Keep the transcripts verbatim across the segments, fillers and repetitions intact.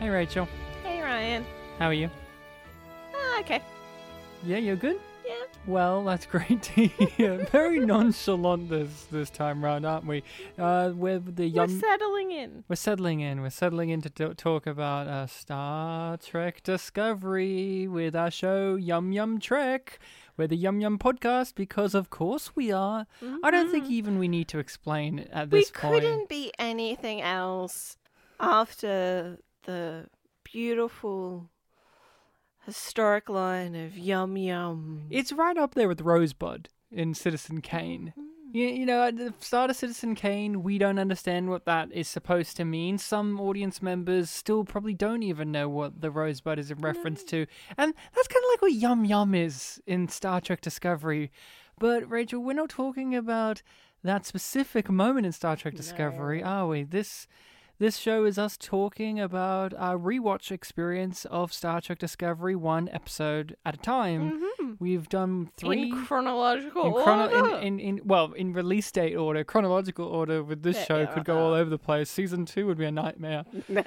Rachel. Hey, Ryan. How are you? Ah, okay. Yeah, you're good? Yeah. Well, that's great to hear. Very nonchalant this this time round, aren't we? Uh, with the We're young... settling in. We're settling in. We're settling in to do- talk about uh, Star Trek Discovery with our show Yum Yum Trek. We're the Yum Yum podcast because, of course, we are. Mm-hmm. I don't think even we need to explain at this we point. We couldn't be anything else after the beautiful historic line of Yum Yum. It's right up there with Rosebud in Citizen Kane. Mm. You, you know, at the start of Citizen Kane, we don't understand what that is supposed to mean. Some audience members still probably don't even know what the Rosebud is in reference to. And that's kind of like what Yum Yum is in Star Trek Discovery. But, Rachel, we're not talking about that specific moment in Star Trek Discovery, No. are we? This... This show is us talking about our rewatch experience of Star Trek Discovery one episode at a time. Mm-hmm. We've done three... In chronological in chrono- order. in, in, in well, in release date order, chronological order with this Yeah, show yeah, could go all uh-huh. over the place. Season two would be a nightmare.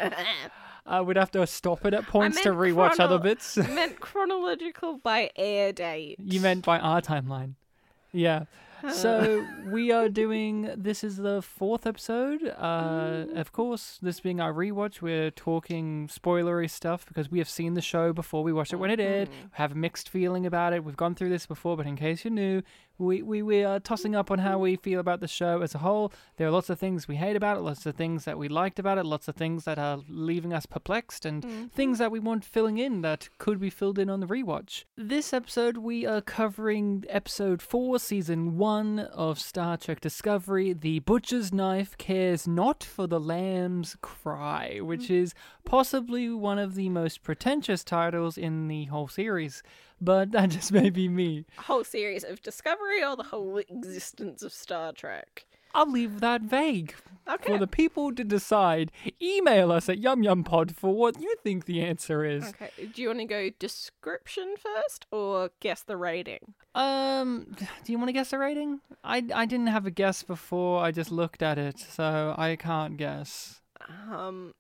uh, we'd have to stop it at points to meant rewatch chrono- other bits. I meant chronological by air date. You meant by our timeline. Yeah. So we are doing, this is the fourth episode. Uh, of course, this being our rewatch, we're talking spoilery stuff because we have seen the show before we watched it when it aired. We have a mixed feeling about it. We've gone through this before, but in case you're new, we, we, we are tossing up on how we feel about the show as a whole. There are lots of things we hate about it, lots of things that we liked about it, lots of things that are leaving us perplexed, and Mm-hmm. things that we want filling in that could be filled in on the rewatch. This episode, we are covering episode four, season one of Star Trek Discovery, The Butcher's Knife Cares Not for the Lamb's Cry, which is possibly one of the most pretentious titles in the whole series, but that just may be me. Whole series of Discovery or the whole existence of Star Trek? I'll leave that vague Okay. for the people to decide. Email us at yumyumpod for what you think the answer is. Okay. Do you want to go description first or guess the rating? Um, do you want to guess the rating? I, I didn't have a guess before. I just looked at it, so I can't guess. Um,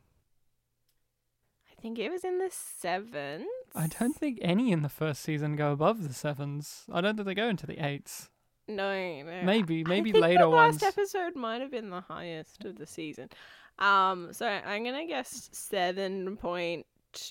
I think it was in the sevens. I don't think any in the first season go above the sevens. I don't think they go into the eights. No, no. Maybe, maybe I think later the last ones. episode might have been the highest of the season. Um, so I'm gonna guess seven point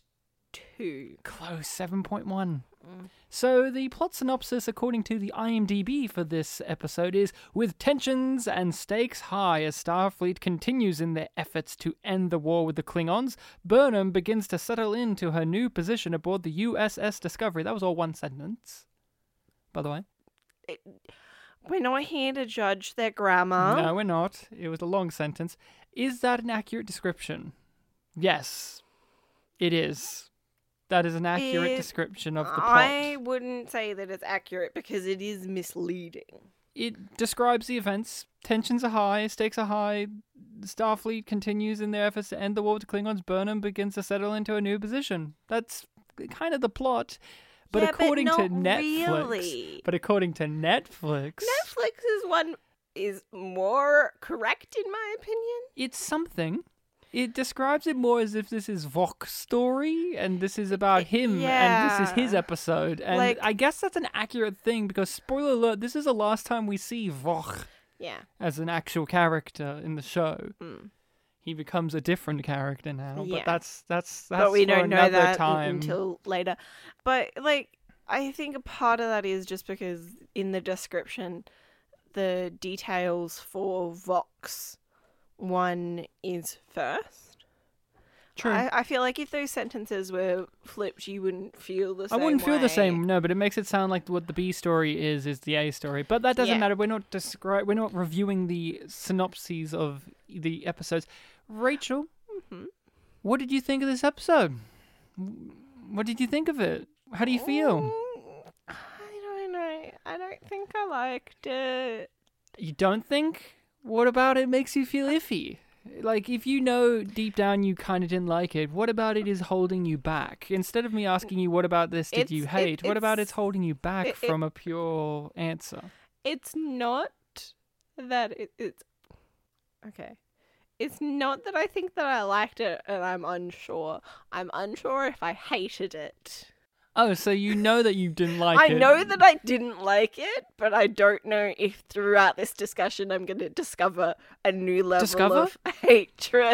two. Close, seven point one. Mm. So the plot synopsis, according to the IMDb for this episode, is with tensions and stakes high as Starfleet continues in their efforts to end the war with the Klingons, Burnham begins to settle into her new position aboard the U S S Discovery. That was all one sentence, by the way. It, we're not here to judge their grammar. No, we're not. It was a long sentence. Is that an accurate description? Yes, it is. That is an accurate It- description of the plot. I wouldn't say that it's accurate because it is misleading. It describes the events. Tensions are high, stakes are high. Starfleet continues in their efforts to end the war with the Klingons. Burnham begins to settle into a new position. That's kind of the plot. But Yeah, according but to not Netflix, really. but according to Netflix, Netflix's one is more correct in my opinion. it's something. It describes it more as if this is Vok's story and this is about him and this is his Yeah. episode. And Like- I guess that's an accurate thing because, spoiler alert, this is the last time we see Vok Yeah. as an actual character in the show. Mm. He becomes a different character now, Yeah. but that's that's that's But we for don't know another that time. until later. But like, I think a part of that is just because in the description, the details for Vox one is first. True. I, I feel like if those sentences were flipped, you wouldn't feel the I same. wouldn't feel the way. same, no, but it makes it sound like what the B story is is the A story. But that doesn't Yeah. matter. We're not descri- We're not reviewing the synopses of the episodes. Rachel, Mhm. what did you think of this episode? What did you think of it? How do you feel? Mm, I don't know. I don't think I liked it. You don't think? What about it makes you feel iffy? Like, if you know deep down you kind of didn't like it, what about it is holding you back? Instead of me asking you, what about this did It's- you it- hate? what about it's- it's holding you back it- it- from a pure answer? It's not that it, it's okay. It's not that I think that I liked it and I'm unsure. I'm unsure if I hated it. Oh, so you know that you didn't like I it. know that I didn't like it, but I don't know if throughout this discussion I'm going to discover a new level Discover? of hatred.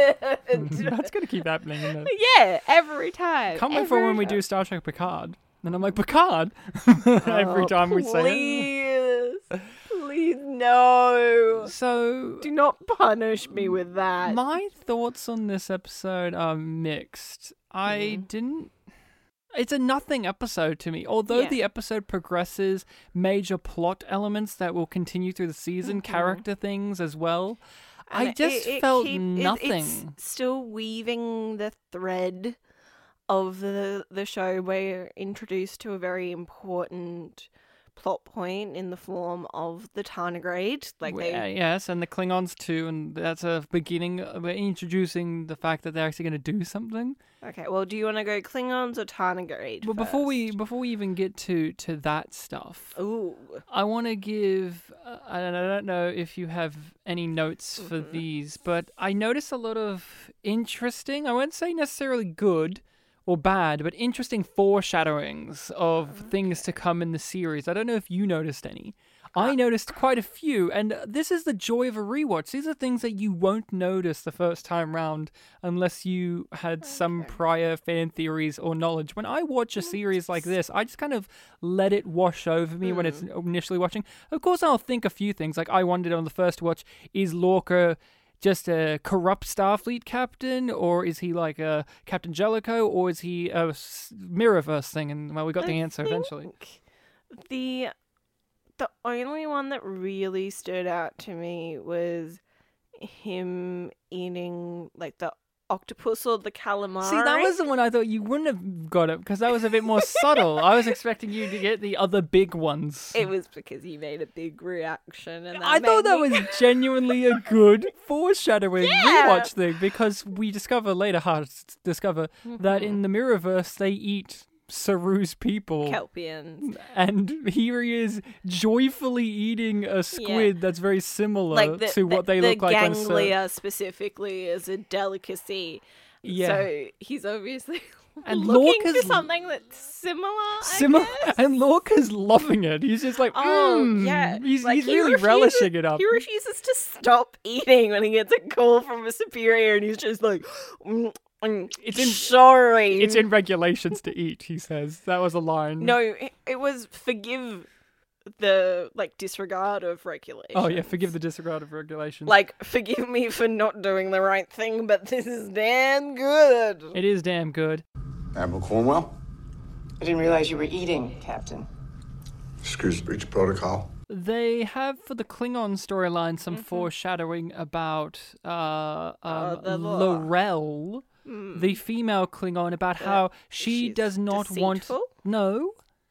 That's going to keep happening, isn't it? Yeah, every time. Can't wait every for when we time. do Star Trek Picard. And I'm like, Picard? Every Oh, time we say Please. Please, no. it. So, Do not punish me with that. my thoughts on this episode are mixed. I Mhm. didn't... It's a nothing episode to me. Although Yeah. the episode progresses major plot elements that will continue through the season, Mhm. character things as well, I And just it- it felt keep- it- nothing. it's still weaving the thread of the the show. We're introduced to a very important plot point in the form of the Tardigrade. Like W- they, uh, yes, and the Klingons too, and that's a beginning. We're introducing the fact that they're actually going to do something. okay. Well, do you want to go Klingons or Tardigrade? But before we first? before we even get to to that stuff, Ooh, I want to give. Uh, I don't I don't know if you have any notes for Mhm. these, but I noticed a lot of interesting. I won't say necessarily good or bad, but interesting foreshadowings of things to come in the series. I don't know if you noticed any. I Uh, noticed quite a few, and this is the joy of a rewatch. These are things that you won't notice the first time round unless you had some Okay. prior fan theories or knowledge. When I watch a series like this, I just kind of let it wash over me when it's initially watching. Of course, I'll think a few things. Like I wondered on the first watch, is Lorca just a corrupt Starfleet captain, or is he like a Captain Jellicoe, or is he a s- Mirrorverse thing? And well, we got the I answer eventually. think The the only one that really stood out to me was him eating like the octopus or the calamari. See, that was the one I thought you wouldn't have got it because that was a bit more subtle. I was expecting you to get the other big ones. It was because you made a big reaction, and that I thought made that me- was genuinely a good foreshadowing Yeah. rewatch thing because we discover later, hard to discover, that Mm-hmm. in the Mirrorverse they eat Saru's people. Kelpians. And here he is joyfully eating a squid that's very similar Like the, to what the, they the look like on Sir. ganglia specifically is a delicacy. Yeah. So he's obviously And looking Lorca's- for something that's similar. I Similar, guess. and Lorca's loving it. He's just like, Oh, mm. yeah. He's, Like, he's he really refuses- relishing it up. He refuses to stop eating when he gets a call from a superior, and he's just like, mm, mm, It's in- sorry. It's in regulations to eat, he says. That was a line. No, it, it was forgive the like disregard of regulations. Oh, yeah, forgive the disregard of regulations. Like, forgive me for not doing the right thing, but this is damn good. It is damn good. Admiral Cornwell? I didn't realize you were eating, Captain. Excuse breach of protocol. They have, for the Klingon storyline, some foreshadowing about uh, um, Oh, the law. Lorel, the female Klingon, about how she she's does not want... deceitful? No.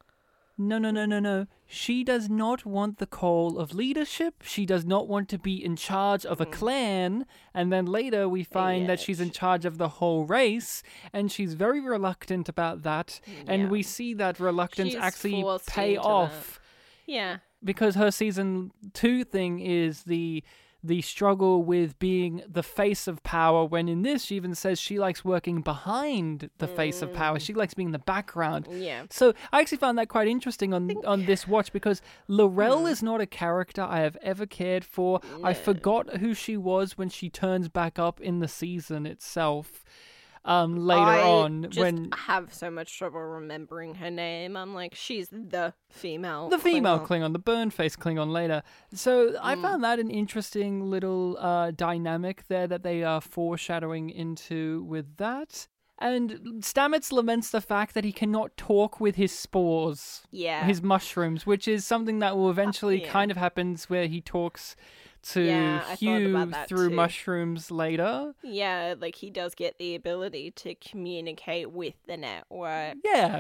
No, no, no, no, no. She does not want the call of leadership. She does not want to be in charge of a clan. And then later we find that Yeah. she's in charge of the whole race. And she's very reluctant about that. And Yeah. we see that reluctance She's actually forced pay into off. Yeah. Because her season two thing is the the struggle with being the face of power, when in this she even says she likes working behind the face of power. She likes being in the background. Yeah. So I actually found that quite interesting on on this watch because Lorel Hmm. is not a character I have ever cared for. I forgot who she was when she turns back up in the season itself. Um, later I on, just when have so much trouble remembering her name. I'm like, she's the female. the female Klingon. Klingon, the burn face Klingon later. So I Mm. found that an interesting little uh, dynamic there that they are foreshadowing into with that. And Stamets laments the fact that he cannot talk with his spores, Yeah. his mushrooms, which is something that will eventually yeah. kind of happens where he talks to Yeah, I thought Hugh about that through too. mushrooms later. Yeah, like he does get the ability to communicate with the network. Yeah.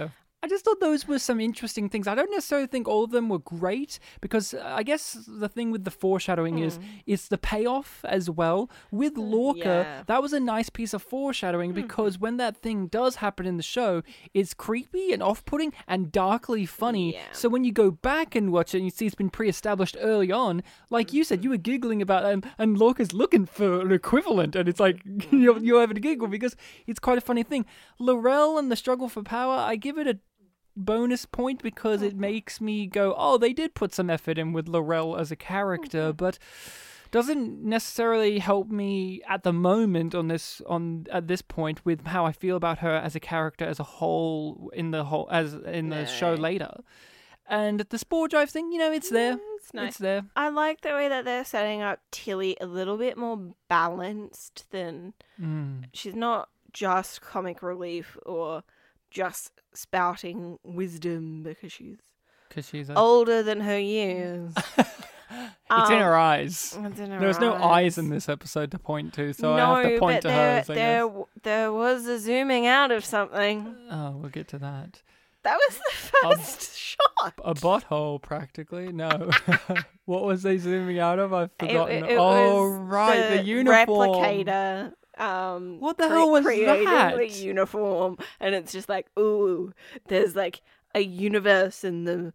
I just thought those were some interesting things. I don't necessarily think all of them were great because uh, I guess the thing with the foreshadowing is it's the payoff as well. With Lorca, yeah. that was a nice piece of foreshadowing because when that thing does happen in the show, it's creepy and off-putting and darkly funny. Yeah. So when you go back and watch it and you see it's been pre-established early on, like you said, you were giggling about it and, and Lorca's looking for an equivalent and it's like you're, you're having to giggle because it's quite a funny thing. Laurel and the struggle for power, I give it a bonus point because it makes me go, oh, they did put some effort in with Laurel as a character, but doesn't necessarily help me at the moment on this on at this point with how I feel about her as a character as a whole in the whole as in the No. show later. And the spore drive thing, you know, it's there. It's nice. It's there. I like the way that they're setting up Tilly a little bit more balanced than Mm. she's not just comic relief or just spouting wisdom because she's Because she's a... older than her years. It's in her eyes. It's in her There's no eyes eyes. in this episode to point to, so no, I have to point but to there, hers, I there, guess. there was a zooming out of something. Oh, we'll get to that. That was the first shot. A butthole, practically. No. What was they zooming out of? I've It- forgotten. it- it oh, was right, the, uniform. replicator. Um, What the hell was creating that? the uniform, and it's just like, ooh, there's like a universe in the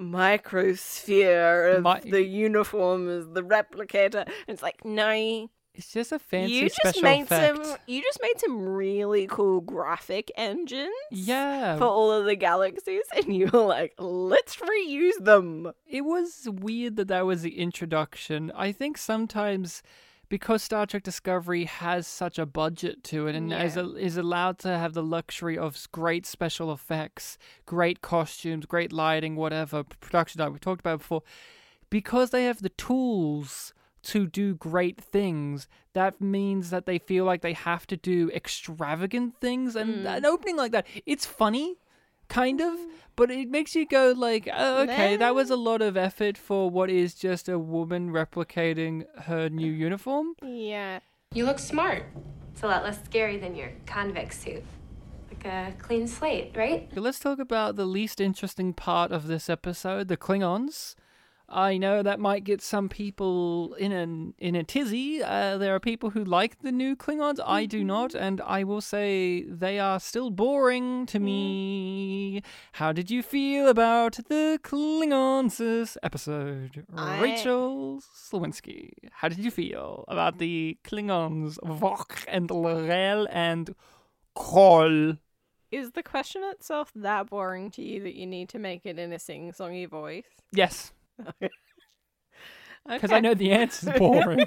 microsphere of Mi- the uniform as the replicator. And it's like, no, It's just a fancy you just special made effect. some. You just made some really cool graphic engines. Yeah. For all of the galaxies, and you were like, let's reuse them. It was weird that that was the introduction. I think sometimes because Star Trek Discovery has such a budget to it and is, Yeah. is allowed to have the luxury of s- great special effects, great costumes, great lighting, whatever, p- production that we talked about before, because they have the tools to do great things, that means that they feel like they have to do extravagant things. And an opening like that, it's funny, kind of, but it makes you go like, oh, okay, that was a lot of effort for what is just a woman replicating her new uniform. Yeah. You look smart. It's a lot less scary than your convict suit. Like a clean slate, right? Let's talk about the least interesting part of this episode, the Klingons. I know that might get some people in an in a tizzy. Uh, there are people who like the new Klingons. I do not, and I will say they are still boring to me. How did you feel about the Klingons this episode? I- Rachel Slawinski, how did you feel about the Klingons, Vok and L'Rell and Kol? Is the question itself that boring to you that you need to make it in a sing-songy voice? Yes. Okay. Because I know the answer's boring.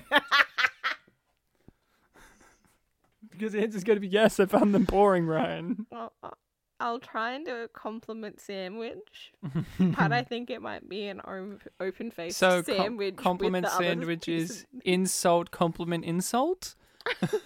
Because the answer's going to be yes, I found them boring, Ryan. Well, I- I'll try and do a compliment sandwich, but I think it might be an o- open-faced So, com- sandwich. compliment with the other sandwich is piece insult, compliment, insult? of-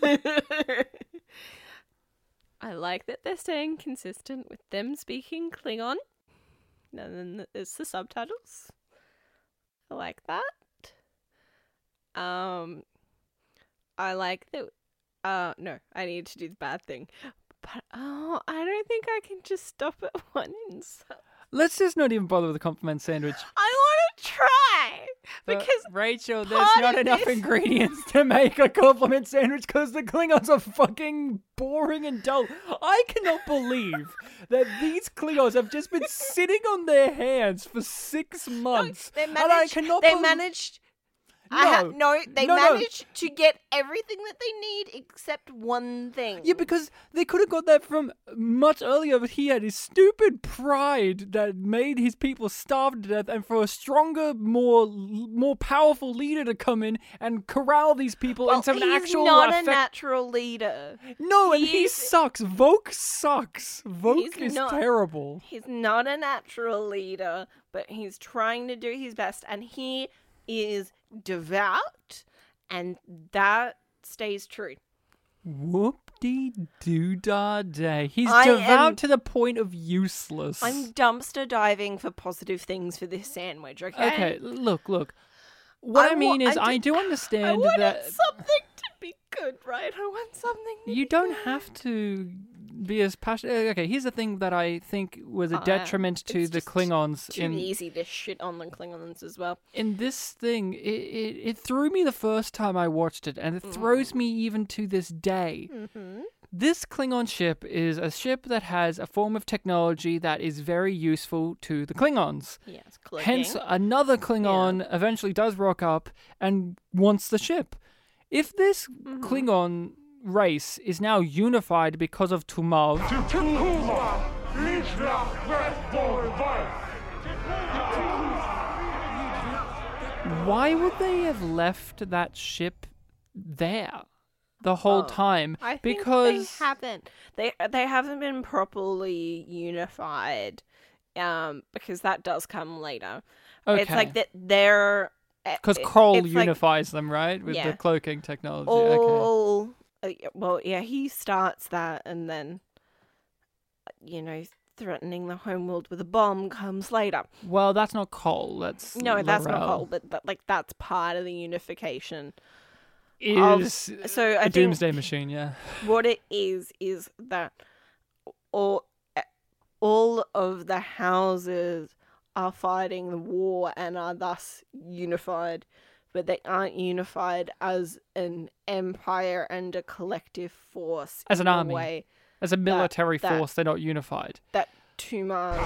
I like that they're staying consistent with them speaking Klingon. And then there's the subtitles. I like that. Um, I like that. Uh, no, I need to do the bad thing. But oh, I don't think I can just stop at one insult. Let's just not even bother with the compliment sandwich. I want to try But, because Rachel, there's part not of enough this- ingredients to make a compliment sandwich because the Klingons are fucking boring and dull. I cannot believe that these Klingons have just been sitting on their hands for six months. they and I managed. cannot They bel- managed. No, I ha- no, they no, no. managed to get everything that they need except one thing. Yeah, because they could have got that from much earlier, but he had his stupid pride that made his people starve to death, and for a stronger, more more powerful leader to come in and corral these people well, into an he's actual not effect- a natural leader. No, and he He's- sucks. Vogue sucks. Vogue He's is not- terrible. He's not a natural leader, but he's trying to do his best, and he is devout, and that stays true. Whoop-de-doo-dah day. He's I devout am- to the point of useless. I'm dumpster diving for positive things for this sandwich, okay? Okay, look, look. What I, I mean wa- is, I I, do- do I understand wanted that something to be good, right? I want something to you be don't good. have to be as passionate. Okay, here's the thing that I think was a Uh, detriment to it's the just Klingons Too in easy to shit on the Klingons as well. in this thing. It, it it threw me the first time I watched it, and it throws me even to this day. Mm-hmm. This Klingon ship is a ship that has a form of technology that is very useful to the Klingons. Yes, cloaking. Hence, another Klingon eventually does rock up and wants the ship. If this Mm-hmm. Klingon race is now unified because of Tumav, why would they have left that ship there the whole Oh, time? I think because they haven't. They they haven't been properly unified. Um, because that does come later. okay, It's like that they're because it- Kroll it's like unifies them, right, with Yeah. the cloaking technology. Okay. all. uh, yeah, well, yeah, he starts that, and then you know, threatening the homeworld with a bomb comes later. Well, that's not Cole. That's No, that's not L'Rell. whole, but, but like that's part of the unification. Is So I a think doomsday machine, yeah. what it is is that all all of the houses are fighting the war and are thus unified, but they aren't unified as an empire and a collective force. As in an the army. way As a military that- force, they're not unified. that Tumar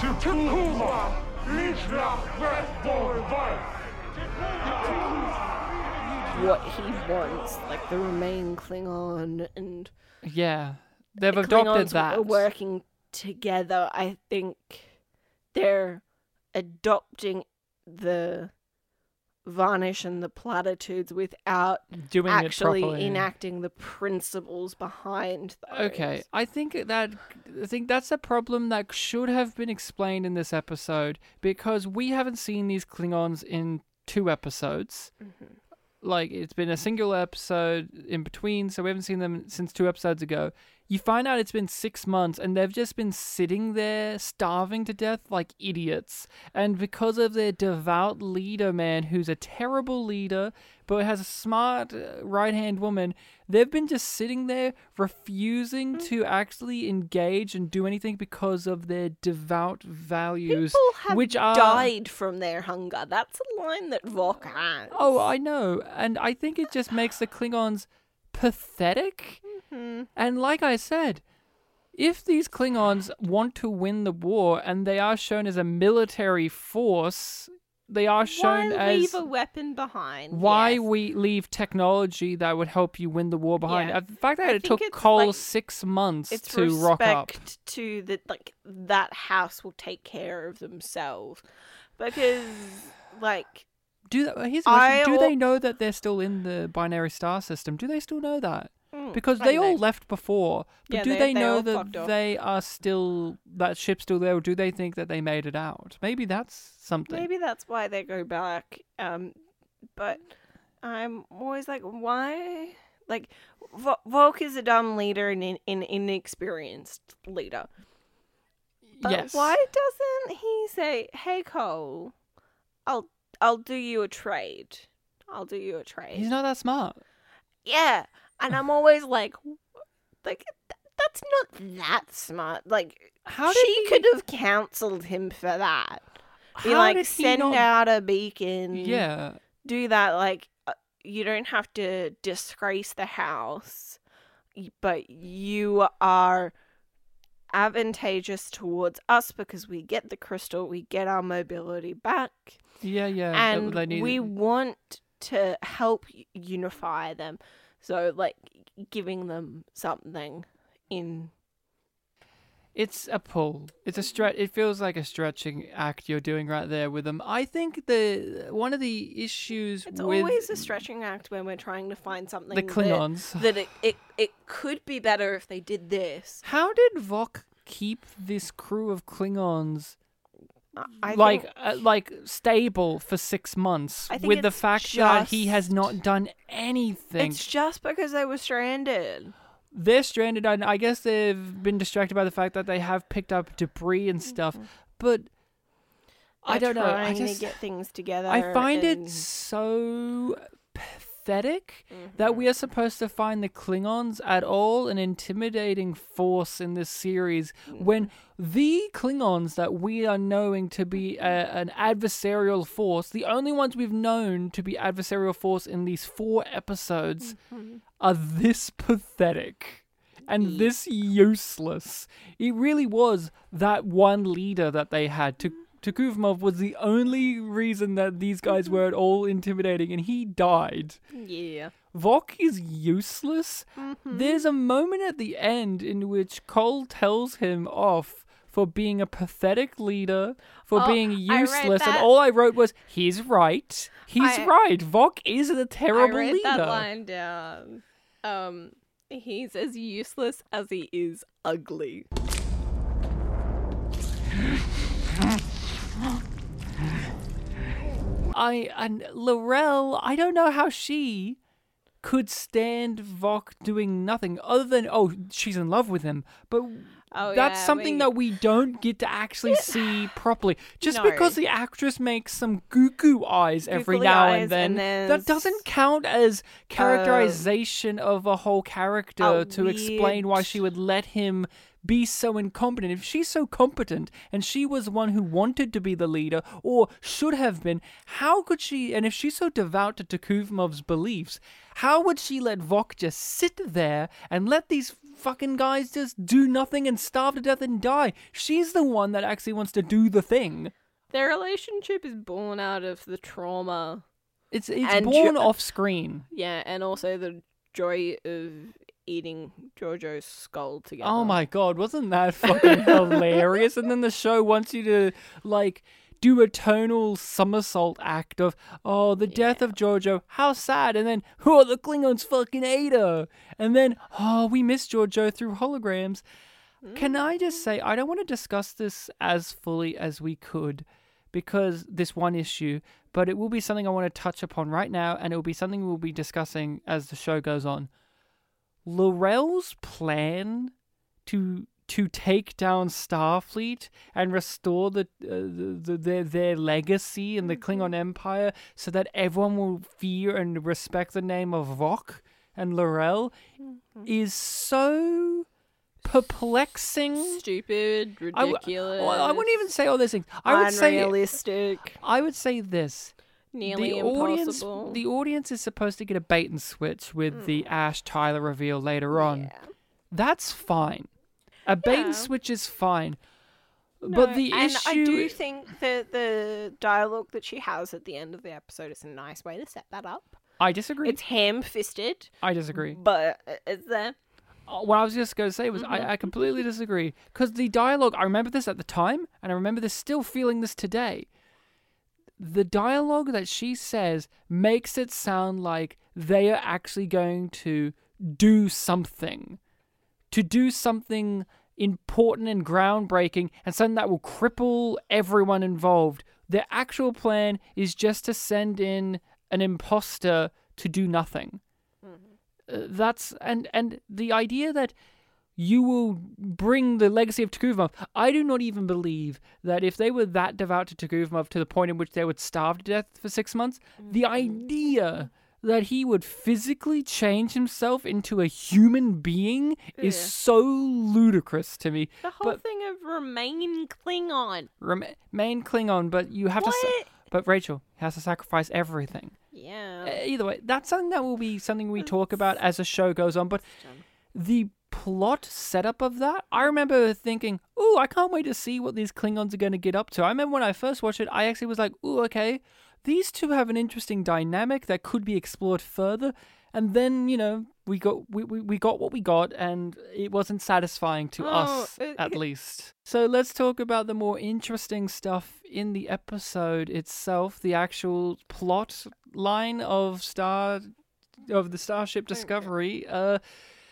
what he wants, like the remain Klingon and Yeah, they've the adopted Klingons that. are working together. I think they're adopting the varnish and the platitudes without doing actually it properly. enacting the principles behind those. Okay, I think that I think that's a problem that should have been explained in this episode because we haven't seen these Klingons in two episodes. Mm-hmm. Like it's been a single episode in between, so we haven't seen them since two episodes ago. You find out it's been six months and they've just been sitting there starving to death like idiots. And because of their devout leader, man, who's a terrible leader, but has a smart uh, right-hand woman, they've been just sitting there refusing to actually engage and do anything because of their devout values, People have which are... died from their hunger. That's a line that Vok has. Oh, I know. And I think it just makes the Klingons pathetic. Mm-hmm. And like I said, if these Klingons want to win the war and they are shown as a military force, they are shown Why as leave a weapon behind? why Yes. we leave technology that would help you win the war behind. Yeah. Uh, The fact that I it think took it's Cole like- six months It's to rock up. respect to the like that house will take care of themselves because like Do they, here's a I question. Do they al- know that they're still in the binary star system? Do they still know that? mm, Because I they don't all know. left before. But Yeah, do they- they, they know all that fucked off. they are still that ship's still there, or do they think that they made it out? Maybe that's something. Maybe that's why they go back. Um, but I'm always like, why? Like, Vo- Volk is a dumb leader and an in, inexperienced leader. But yes. why doesn't he say, "Hey Cole, I'll I'll do you a trade. I'll do you a trade." He's not that smart. Yeah, and I'm always like, like th- that's not that smart. Like, How did she he- could have counseled him for that. Be How like, did he send not- out a beacon. Yeah. Do that. Like, uh, you don't have to disgrace the house, y- but you are advantageous towards us because we get the crystal, we get our mobility back, Yeah, yeah. that- and they need we want to help y- unify them. So, like, giving them something in. It's a pull. It's a stretch. It feels like a stretching act you're doing right there with them. I think the one of the issues It's with always a stretching act when we're trying to find something the that- Klingons. that, it, it it could be better if they did this. How did Vok keep this crew of Klingons I- I like think- uh, like stable for six months I think with the it's fact that he has just- not done anything? It's just because they were stranded. They're stranded, and I guess they've been distracted by the fact that they have picked up debris and stuff. But I They're don't know. I trying just to get things together. I find and- it so pathetic that we are supposed to find the Klingons at all an intimidating force in this series when the Klingons that we are knowing to be a, an adversarial force, the only ones we've known to be adversarial force in these four episodes, are this pathetic and this useless. It really was that one leader that they had. To Tukuvimov was the only reason that these guys were at all intimidating, and he died. Yeah. Vok is useless. Mm-hmm. There's a moment at the end in which Cole tells him off for being a pathetic leader, for Oh, being I read useless, and that. all I wrote was, he's right. He's I- right. Vok is a terrible I wrote leader. that line down. Um, he's as useless as he is ugly. I and Laurel, I don't know how she could stand Vok doing nothing other than, oh, she's in love with him. But Oh, that's yeah, something we- that we don't get to actually see properly. Just No. because the actress makes some goo-goo eyes every Googly now eyes, and then, and there's, that doesn't count as characterization of a whole character a to explain why weird- she would let him be so incompetent. If she's so competent and she was the one who wanted to be the leader or should have been, how could she, and if she's so devout to Tukuvimov's beliefs, how would she let Vok just sit there and let these fucking guys just do nothing and starve to death and die? She's the one that actually wants to do the thing. Their relationship is born out of the trauma. It's it's And born Jo- off screen. Yeah, and also the joy of eating Jojo's skull together. Oh my god, wasn't that fucking hilarious? And then the show wants you to, like, do a tonal somersault act of, oh, the death of Jojo, how sad. And then, oh, the Klingons fucking ate her. And then, oh, we miss Jojo through holograms. Can I just say, I don't want to discuss this as fully as we could because this one issue, but it will be something I want to touch upon right now, and it will be something we'll be discussing as the show goes on. Laurel's plan to to take down Starfleet and restore the, uh, the, the their their legacy in the Klingon Empire, so that everyone will fear and respect the name of Vok and Laurel, is so perplexing. Stupid, I w- ridiculous. well, I wouldn't even say all those things. I would say unrealistic, I would say this. nearly the impossible. audience, the audience is supposed to get a bait and switch with the Ash Tyler reveal later on. Yeah. That's fine. A bait Yeah. and switch is fine. But No, the and issue, I do think that the dialogue that she has at the end of the episode is a nice way to set that up. I disagree. It's ham-fisted, I disagree. but it's there. Uh, What I was just going to say was I, I completely disagree. Because the dialogue, I remember this at the time, and I remember this still feeling this today. The dialogue that she says makes it sound like they are actually going to do something. To do something important and groundbreaking, and something that will cripple everyone involved. Their actual plan is just to send in an imposter to do nothing. Uh, that's and and the idea that you will bring the legacy of Tukuvimov. I do not even believe that if they were that devout to Tukuvimov to the point in which they would starve to death for six months, the idea that he would physically change himself into a human being is Yeah. so ludicrous to me. The whole But thing of remain Klingon. remain Klingon, but you have to. What? Sa- but Rachel has to sacrifice everything. Yeah. Uh, either way, that's something that will be something we talk about as the show goes on. But the plot setup of that, I remember thinking, "Ooh, I can't wait to see what these Klingons are going to get up to." I remember when I first watched it, I actually was like, "Ooh, okay, these two have an interesting dynamic that could be explored further." And then, you know, we got we, we, we got what we got, and it wasn't satisfying to Oh, us, it- at least. So let's talk about the more interesting stuff in the episode itself, the actual plot line of Star of the Starship Discovery. Uh,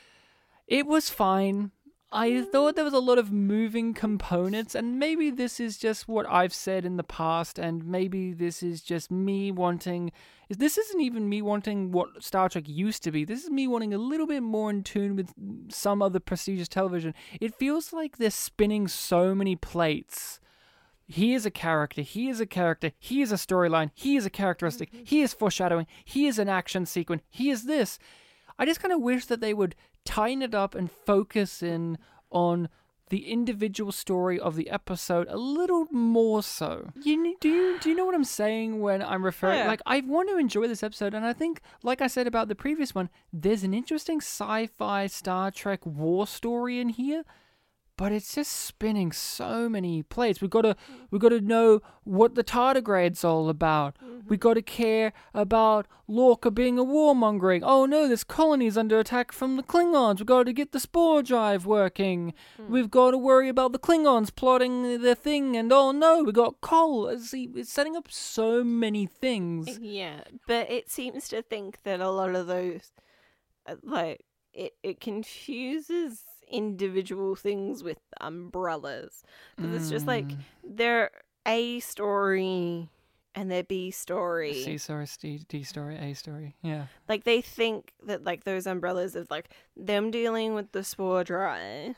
it was fine. I thought there was a lot of moving components, and maybe this is just what I've said in the past, and maybe this is just me wanting... This isn't even me wanting what Star Trek used to be. This is me wanting a little bit more in tune with some other prestigious television. It feels like they're spinning so many plates he is a character, he is a character, he is a storyline, he is a characteristic, he is foreshadowing, he is an action sequence, he is this. I just kind of wish that they would tighten it up and focus in on the individual story of the episode a little more so. You ne- do you do you know what I'm saying when I'm referring? Yeah. Like, I want to enjoy this episode, and I think, like I said about the previous one, there's an interesting sci-fi Star Trek war story in here. But it's just spinning so many plates. We've got to, we've got to know what the tardigrade's all about. Mm-hmm. We've got to care about Lorca being a warmongering. Oh no, this colony's under attack from the Klingons. We've got to get the spore drive working. Mm. We've got to worry about the Klingons plotting their thing. And oh no, we got Cole. See, it's setting up so many things. Yeah, but it seems to think that a lot of those, uh, like, it, it confuses individual things with umbrellas, because mm. it's just like they're A story and their B story, C story, D, D story, A story. Yeah, like they think that like those umbrellas of like them dealing with the spore drive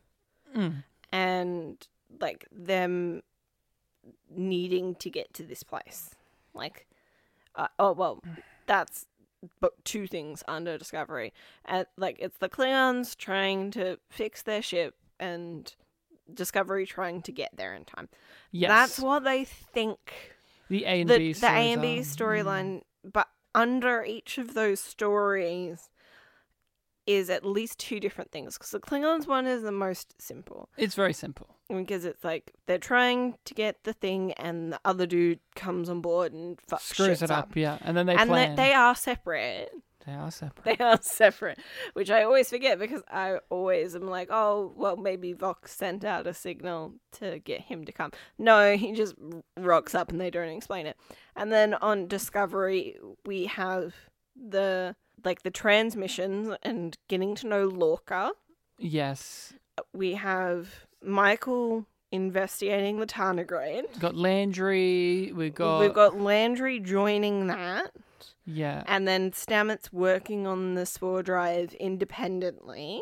mm. and like them needing to get to this place, like uh, oh well that's but two things under Discovery. And like it's the Klingons trying to fix their ship and Discovery trying to get there in time. Yes. That's what they think. The A and the, B the A and B are. storyline, mm. but under each of those stories is at least two different things, because the Klingons one is the most simple. It's very simple. Because it's like they're trying to get the thing and the other dude comes on board and fucks Screws it up, up, yeah. And then they and plan. they, they are separate. They are separate. They are separate, which I always forget, because I always am like, oh, well, maybe Vox sent out a signal to get him to come. No, he just rocks up and they don't explain it. And then on Discovery, we have the, like, the transmissions and getting to know Lorca. Yes. We have Michael investigating the tardigrade. We've got Landry. We've got... We've got Landry joining that. Yeah. And then Stamets working on the spore drive independently.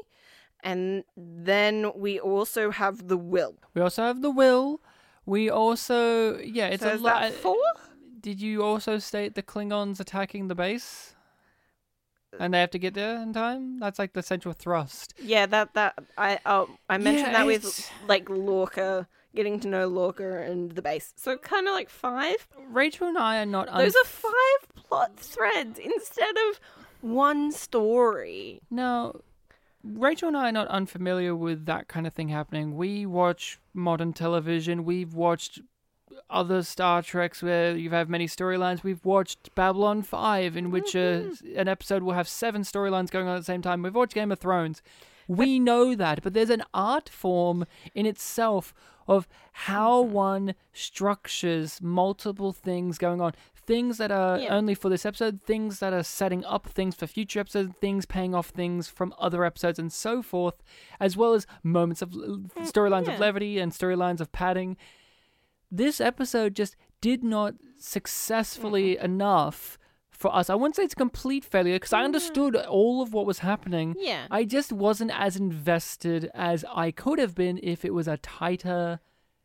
And then we also have the will. We also have the will. We also... Yeah, it's so a is lot... that four? Did you also state the Klingons attacking the base? And they have to get there in time? That's like the central thrust. Yeah, that... that I oh, I mentioned Yeah, that with, it's- like, Lorca, getting to know Lorca and the base. So kind of like five. Rachel and I are not... Un- Those are five plot threads instead of one story. Now, Rachel and I are not unfamiliar with that kind of thing happening. We watch modern television. We've watched other Star Treks where you have many storylines. We've watched Babylon five, in which mm-hmm. uh, an episode will have seven storylines going on at the same time. We've watched Game of Thrones. We know that, but there's an art form in itself of how one structures multiple things going on. Things that are Yeah. only for this episode, things that are setting up things for future episodes, things paying off things from other episodes, and so forth, as well as moments of storylines yeah. of levity and storylines of padding. This episode just did not successfully mm-hmm. enough for us. I wouldn't say it's a complete failure, because I understood all of what was happening. Yeah. I just wasn't as invested as I could have been if it was a tighter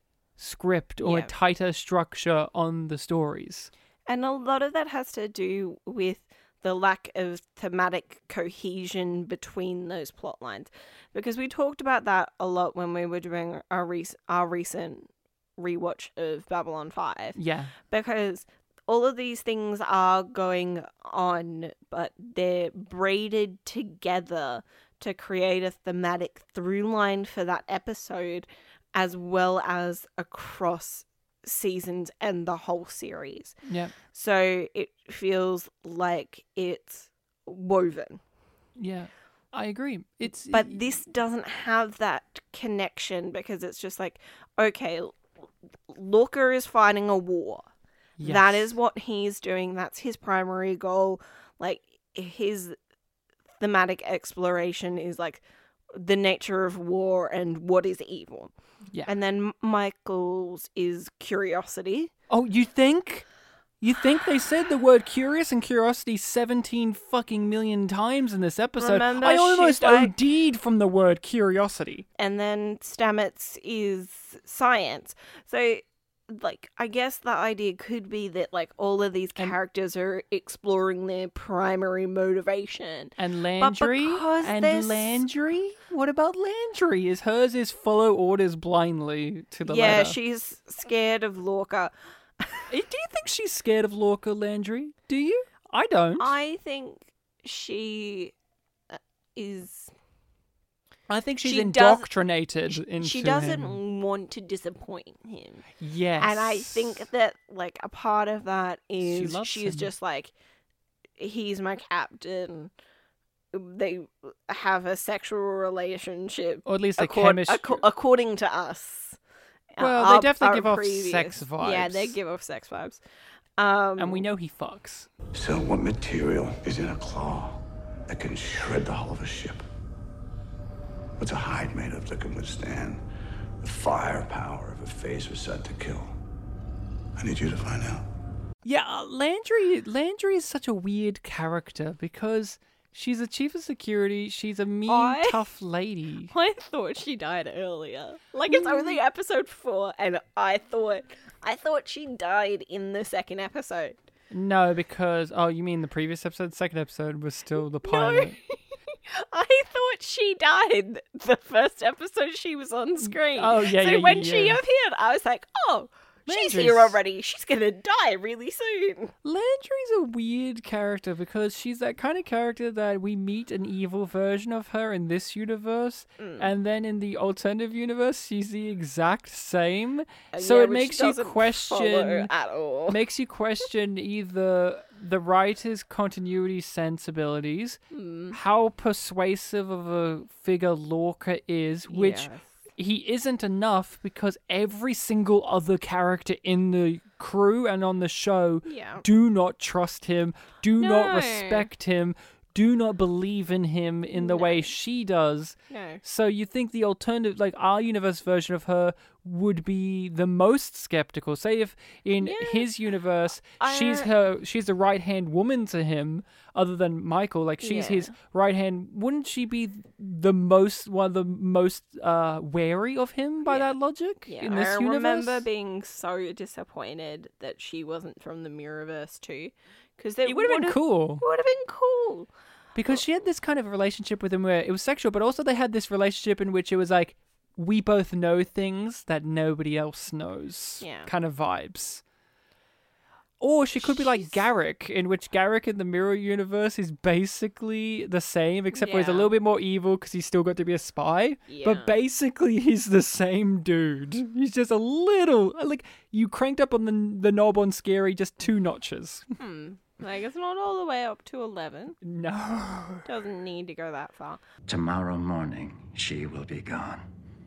script or Yeah. a tighter structure on the stories. And a lot of that has to do with the lack of thematic cohesion between those plot lines. Because we talked about that a lot when we were doing our, rec- our recent rewatch of Babylon five. Yeah. Because all of these things are going on, but they're braided together to create a thematic through line for that episode, as well as across seasons and the whole series. Yeah. So it feels like it's woven. Yeah. I agree. It's But this doesn't have that connection, because it's just like, okay, Lorca is fighting a war. yes. That is what he's doing. That's his primary goal. Like, his thematic exploration is like the nature of war and what is evil. Yeah. And then Michael's is curiosity. Oh, you think? You think they said the word curious and curiosity seventeen fucking million times in this episode? Remember, I almost she's like- OD'd from the word curiosity. And then Stamets is science. So like, I guess the idea could be that, like, all of these And- characters are exploring their primary motivation. And Landry? because And there's- Landry? What about Landry? Is hers is follow orders blindly to the yeah, letter? she's scared of Lorca. Do you think she's scared of Lorca, Landry? Do you? I don't. I, I think she uh, is. think she's she does- indoctrinated into She doesn't him. want to disappoint him. Yes. And I think that, like, a part of that is loves she's him. just like, he's my captain. They have a sexual relationship. Or at least the accord- chemistry. acco- according to us. Uh, Well, they our- definitely our give off previous- sex Yeah, they vibes. give off sex vibes. Um, And we know he fucks. So what material is in a claw that can shred the hull of a ship? What's a hide made of that can withstand the firepower of a phaser set to kill? I need you to find out. Yeah, uh, Landry Landry is such a weird character because she's a chief of security, she's a mean, I- tough lady. I thought she died earlier. Like, it's only episode four, and I thought I thought she died in the second episode. No, because oh, you mean the previous episode? The second episode was still the pilot. I thought she died the first episode she was on screen. Oh, yeah, so yeah, when yeah, she yeah. appeared, I was like, oh, she's here Landry's- already. She's gonna die really soon. Landry's a weird character because she's that kind of character that we meet an evil version of her in this universe, Mm. and then in the alternative universe, she's the exact same. Uh, So yeah, it which makes you doesn't follow question at all. makes you question either the writer's continuity sensibilities, Mm. how persuasive of a figure Lorca is, which Yes. he isn't enough because every single other character in the crew and on the show Yeah. do not trust him, do not No. respect him, do not believe in him in the way No. she does. No. So you think the alternative, like our universe version of her, would be the most skeptical? Say if in Yeah. his universe she's I- her, she's the right hand woman to him, other than Michael. Like she's Yeah. his right hand. Wouldn't she be the most one of the most uh, wary of him by Yeah. that logic Yeah, in this I universe? remember being so disappointed that she wasn't from the Mirrorverse too, because It would have been cool. Would have been cool. Because she had this kind of relationship with him where it was sexual, but also they had this relationship in which it was like, we both know things that nobody else knows. Yeah. Kind of vibes. Or she could be like She's- Garrick, in which Garrick in the Mirror Universe is basically the same, except for he's a Yeah. little bit more evil because he's still got to be a spy. Yeah. But basically, he's the same dude. He's just a little, like, you cranked up on the, the knob on Scary just two notches. Hmm. Like, it's not all the way up to eleven. No. Doesn't need to go that far. Tomorrow morning, she will be gone.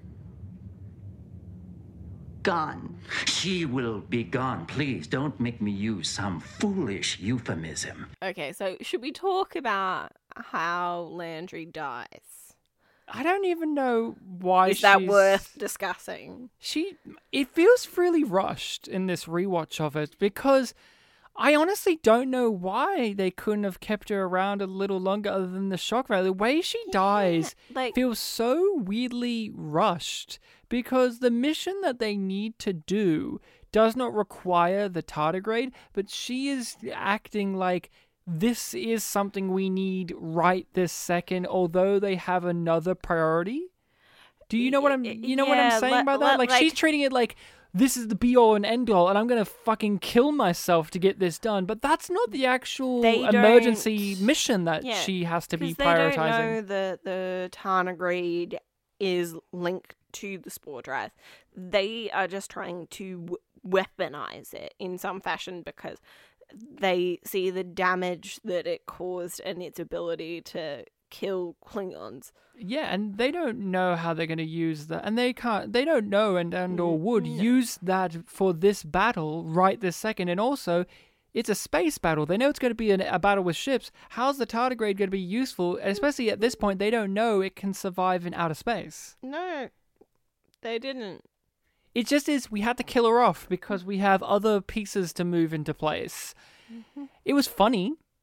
Gone. She will be gone. Please don't make me use some foolish euphemism. Okay, so should we talk about how Landry dies? I don't even know why Is that she's- worth discussing? She, it feels really rushed in this rewatch of it because I honestly don't know why they couldn't have kept her around a little longer other than the shock value. The way she dies like- feels so weirdly rushed because the mission that they need to do does not require the tardigrade, but she is acting like this is something we need right this second, although they have another priority. Do you know what I'm? You know what Yeah, I'm saying le- by le- that? Like, like- she's treating it like this is the be all and end all, and I'm gonna fucking kill myself to get this done. But that's not the actual They emergency don't- mission that Yeah, she has to be Because they don't prioritizing. know that the tardigrade is linked to the spore drive. They are just trying to w- weaponize it in some fashion because they see the damage that it caused and its ability to kill Klingons. Yeah, and they don't know how they're gonna use that, and they can't. They don't know and and or Mm, would no. use that for this battle right this second. And also, it's a space battle. They know it's going to be an, a battle with ships. How's the tardigrade going to be useful? And especially at this point, they don't know it can survive in outer space. No, they didn't. It just is, we had to kill her off because we have other pieces to move into place. Mm-hmm. It was funny.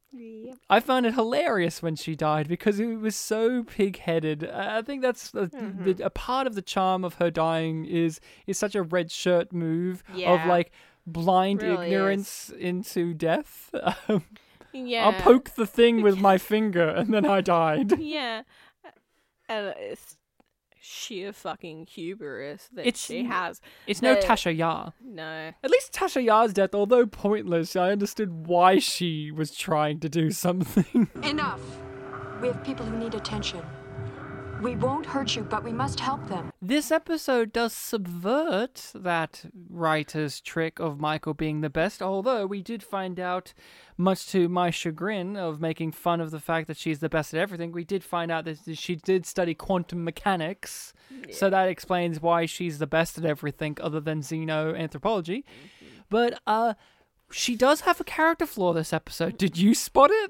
Yep. I found it hilarious when she died because it was so pig-headed. I think that's a, Mm-hmm. the, a part of the charm of her dying is is such a red shirt move of Yeah. like blind Really ignorance into death. Um, Yeah. I'll poke the thing with my finger and then I died. Yeah. And it's sheer fucking hubris that It's she n- has. It's no The- Tasha Yar. No. At least Tasha Yar's death, although pointless, I understood why she was trying to do something. Enough. We have people who need attention. We won't hurt you, but we must help them. This episode does subvert that writer's trick of Michael being the best, although we did find out, much to my chagrin of making fun of the fact that she's the best at everything, we did find out that she did study quantum mechanics, so that explains why she's the best at everything other than xenoanthropology. But uh, she does have a character flaw this episode. Did you spot it?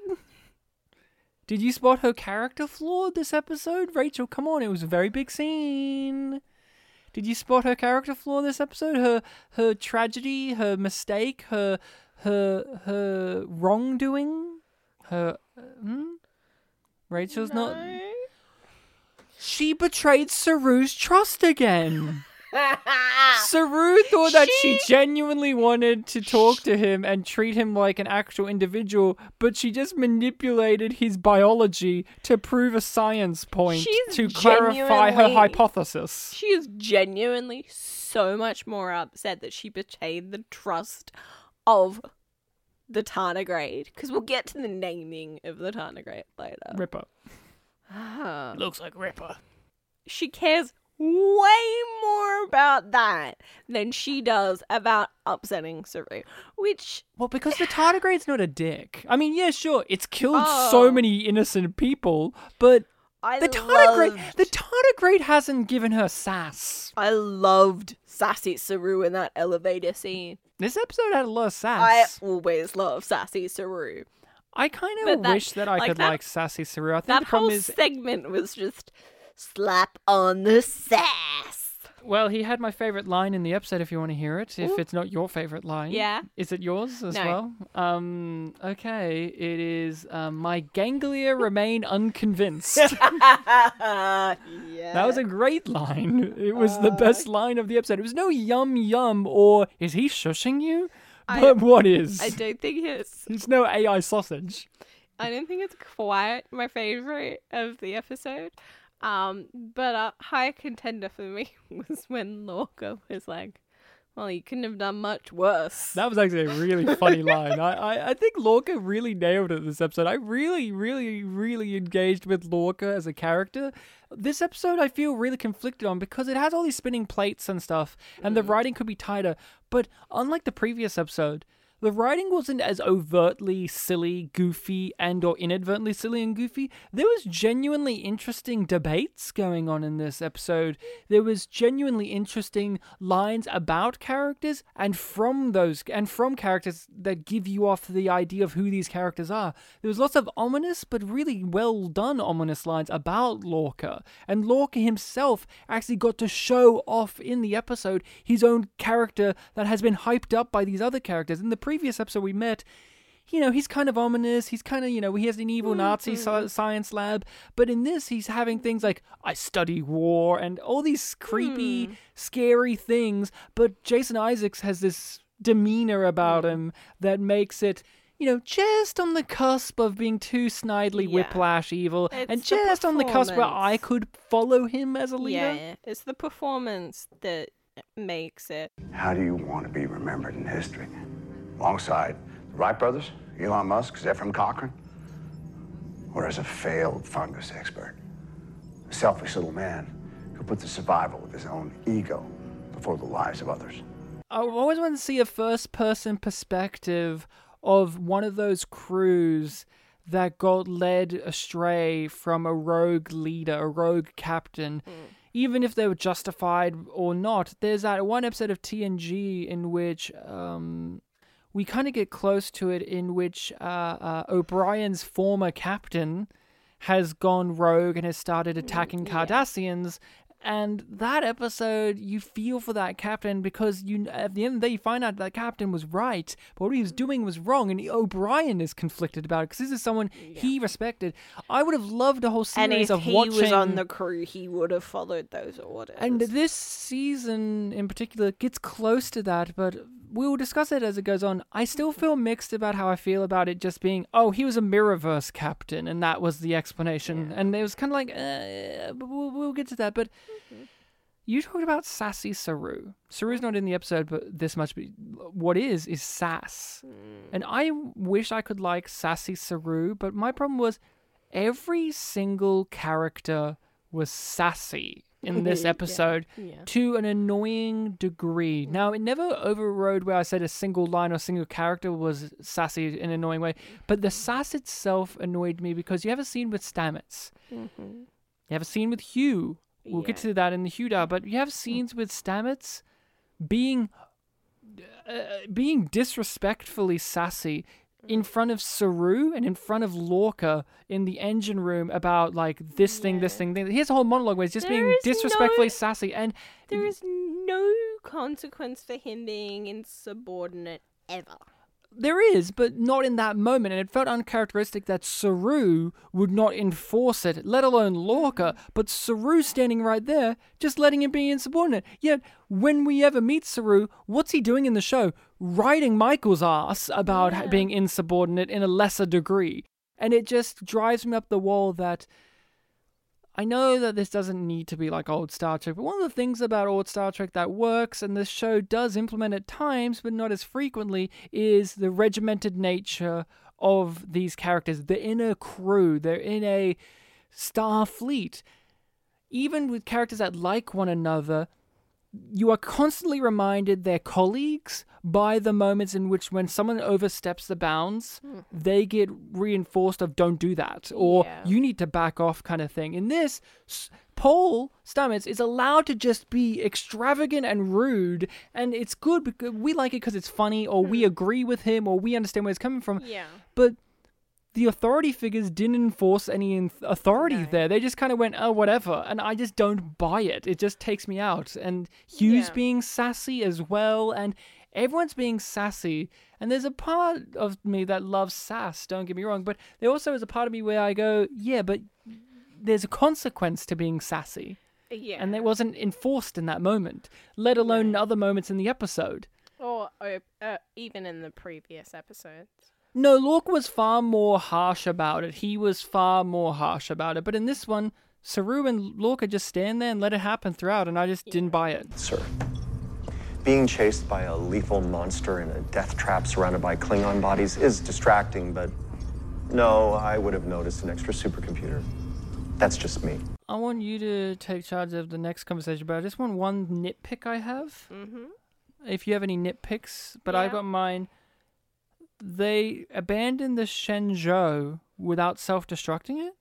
Did you spot her character flaw this episode? Rachel, come on, it was a very big scene. Did you spot her character flaw this episode? Her her tragedy, her mistake, her her her wrongdoing? Her hmm? Rachel's not. She betrayed Saru's trust again. Saru thought that she... She- genuinely wanted to talk to him and treat him like an actual individual, but she just manipulated his biology to prove a science point She's to clarify her genuinely- hypothesis. She is genuinely so much more upset that she betrayed the trust of the tardigrade. Because we'll get to the naming of the tardigrade later. Ripper. Ah. Looks like Ripper. She cares way more about that than she does about upsetting Saru. Which, Well, because the tardigrade's not a dick. I mean, yeah, sure, it's killed Oh. so many innocent people, but I the tardigrade, loved, the tardigrade hasn't given her sass. I loved sassy Saru in that elevator scene. This episode had a lot of I sass. always love sassy Saru. I kind But of that- wish that I like could that- like sassy Saru. I think That the problem whole is, segment was just slap on the sass. well, he had my favorite line in the episode. If you want to hear it, if it's not your favorite line, Yeah. is it yours as No. well? Um, okay, it is. Um, my ganglia remain unconvinced. yeah. That was a great line. It was the best line of the episode. It was no yum yum or is he shushing you? I- But what is? I don't think it's. It's no A I sausage. I don't think it's quite my favorite of the episode. Um, but a high contender for me was when Lorca was like, "Well, you couldn't have done much worse." That was actually a really funny line. I, I, I think Lorca really nailed it this episode. I really, really, really engaged with Lorca as a character. This episode I feel really conflicted on because it has all these spinning plates and stuff, and the writing could be tighter. But unlike the previous episode, the writing wasn't as overtly silly, goofy, and or inadvertently silly and goofy. There was genuinely interesting debates going on in this episode. There was genuinely interesting lines about characters and from those and from characters that give you off the idea of who these characters are. There was lots of ominous but really well done ominous lines about Lorca. And Lorca himself actually got to show off in the episode his own character that has been hyped up by these other characters. In the previous episode we met, you know, he's kind of ominous. He's kind of, you know, he has an evil Nazi sci- science lab. But in this, he's having things like, I study war and all these creepy, scary things. But Jason Isaacs has this demeanor about him that makes it, you know, just on the cusp of being too snidely Yeah. whiplash evil. It's and the just on the cusp where I performance. could follow him as a leader. Yeah, it's the performance that makes it. How do you want to be remembered in history? Alongside the Wright brothers, Elon Musk, Zefram Cochrane? Or as a failed fungus expert? A selfish little man who puts the survival of his own ego before the lives of others. I always want to see a first-person perspective of one of those crews that got led astray from a rogue leader, a rogue captain. Even if they were justified or not, there's that one episode of T N G in which um, we kind of get close to it, in which uh, uh, O'Brien's former captain has gone rogue and has started attacking Cardassians, And that episode, you feel for that captain because you at the end of the day, you find out that captain was right, but what he was doing was wrong. And O'Brien is conflicted about it because this is someone yeah. he respected. I would have loved a whole series and if of he watching... was on the crew, he would have followed those orders. And this season in particular gets close to that, but we will discuss it as it goes on. I still feel mixed about how I feel about it just being, oh, he was a Mirrorverse captain, and that was the explanation. Yeah. And it was kind of like, uh, but we'll, we'll get to that. But mm-hmm. you talked about sassy Saru. Saru's not in the episode, but this much. Be, what is, is sass. Mm. And I wish I could like sassy Saru, but my problem was every single character was sassy in this episode yeah. Yeah. to an annoying degree. Now, it never overrode where I said a single line or single character was sassy in an annoying way, but the sass itself annoyed me because you have a scene with Stamets. Mm-hmm. You have a scene with Hugh. We'll yeah. get to that in the Hugh Dar, but you have scenes with Stamets being uh, being disrespectfully sassy in front of Saru and in front of Lorca in the engine room about like this yeah. thing, this thing, thing. Here's a whole monologue where he's just there being disrespectfully no, sassy, and there is no consequence for him being insubordinate ever. There is, but not in that moment, and it felt uncharacteristic that Saru would not enforce it, let alone Lorca, but Saru standing right there, just letting him be insubordinate. Yet, when we ever meet Saru, what's he doing in the show? Riding Michael's ass about yeah. being insubordinate in a lesser degree. And it just drives me up the wall that I know that this doesn't need to be like old Star Trek, but one of the things about old Star Trek that works, and this show does implement at times, but not as frequently, is the regimented nature of these characters. They're in a crew. They're in a star fleet. Even with characters that like one another, you are constantly reminded they're colleagues by the moments in which when someone oversteps the bounds, mm. they get reinforced of don't do that, or yeah. you need to back off kind of thing. In this, Paul Stamets is allowed to just be extravagant and rude, and it's good because we like it because it's funny, or mm. we agree with him, or we understand where he's coming from. Yeah. But the authority figures didn't enforce any authority no. there. They just kind of went, oh, whatever. And I just don't buy it. It just takes me out. And Hugh's yeah. being sassy as well. And everyone's being sassy. And there's a part of me that loves sass, don't get me wrong. But there also is a part of me where I go, yeah, but there's a consequence to being sassy. Yeah. And it wasn't enforced in that moment, let alone yeah. other moments in the episode. Or uh, even in the previous episodes. No, Lorca was far more harsh about it. He was far more harsh about it. But in this one, Saru and Lorca just stand there and let it happen throughout, and I just yeah. didn't buy it. Sir, being chased by a lethal monster in a death trap surrounded by Klingon bodies is distracting, but no, I would have noticed an extra supercomputer. That's just me. I want you to take charge of the next conversation, but I just want one nitpick I have. Mm-hmm. If you have any nitpicks, but yeah. I got mine. They abandoned the Shenzhou without self-destructing it?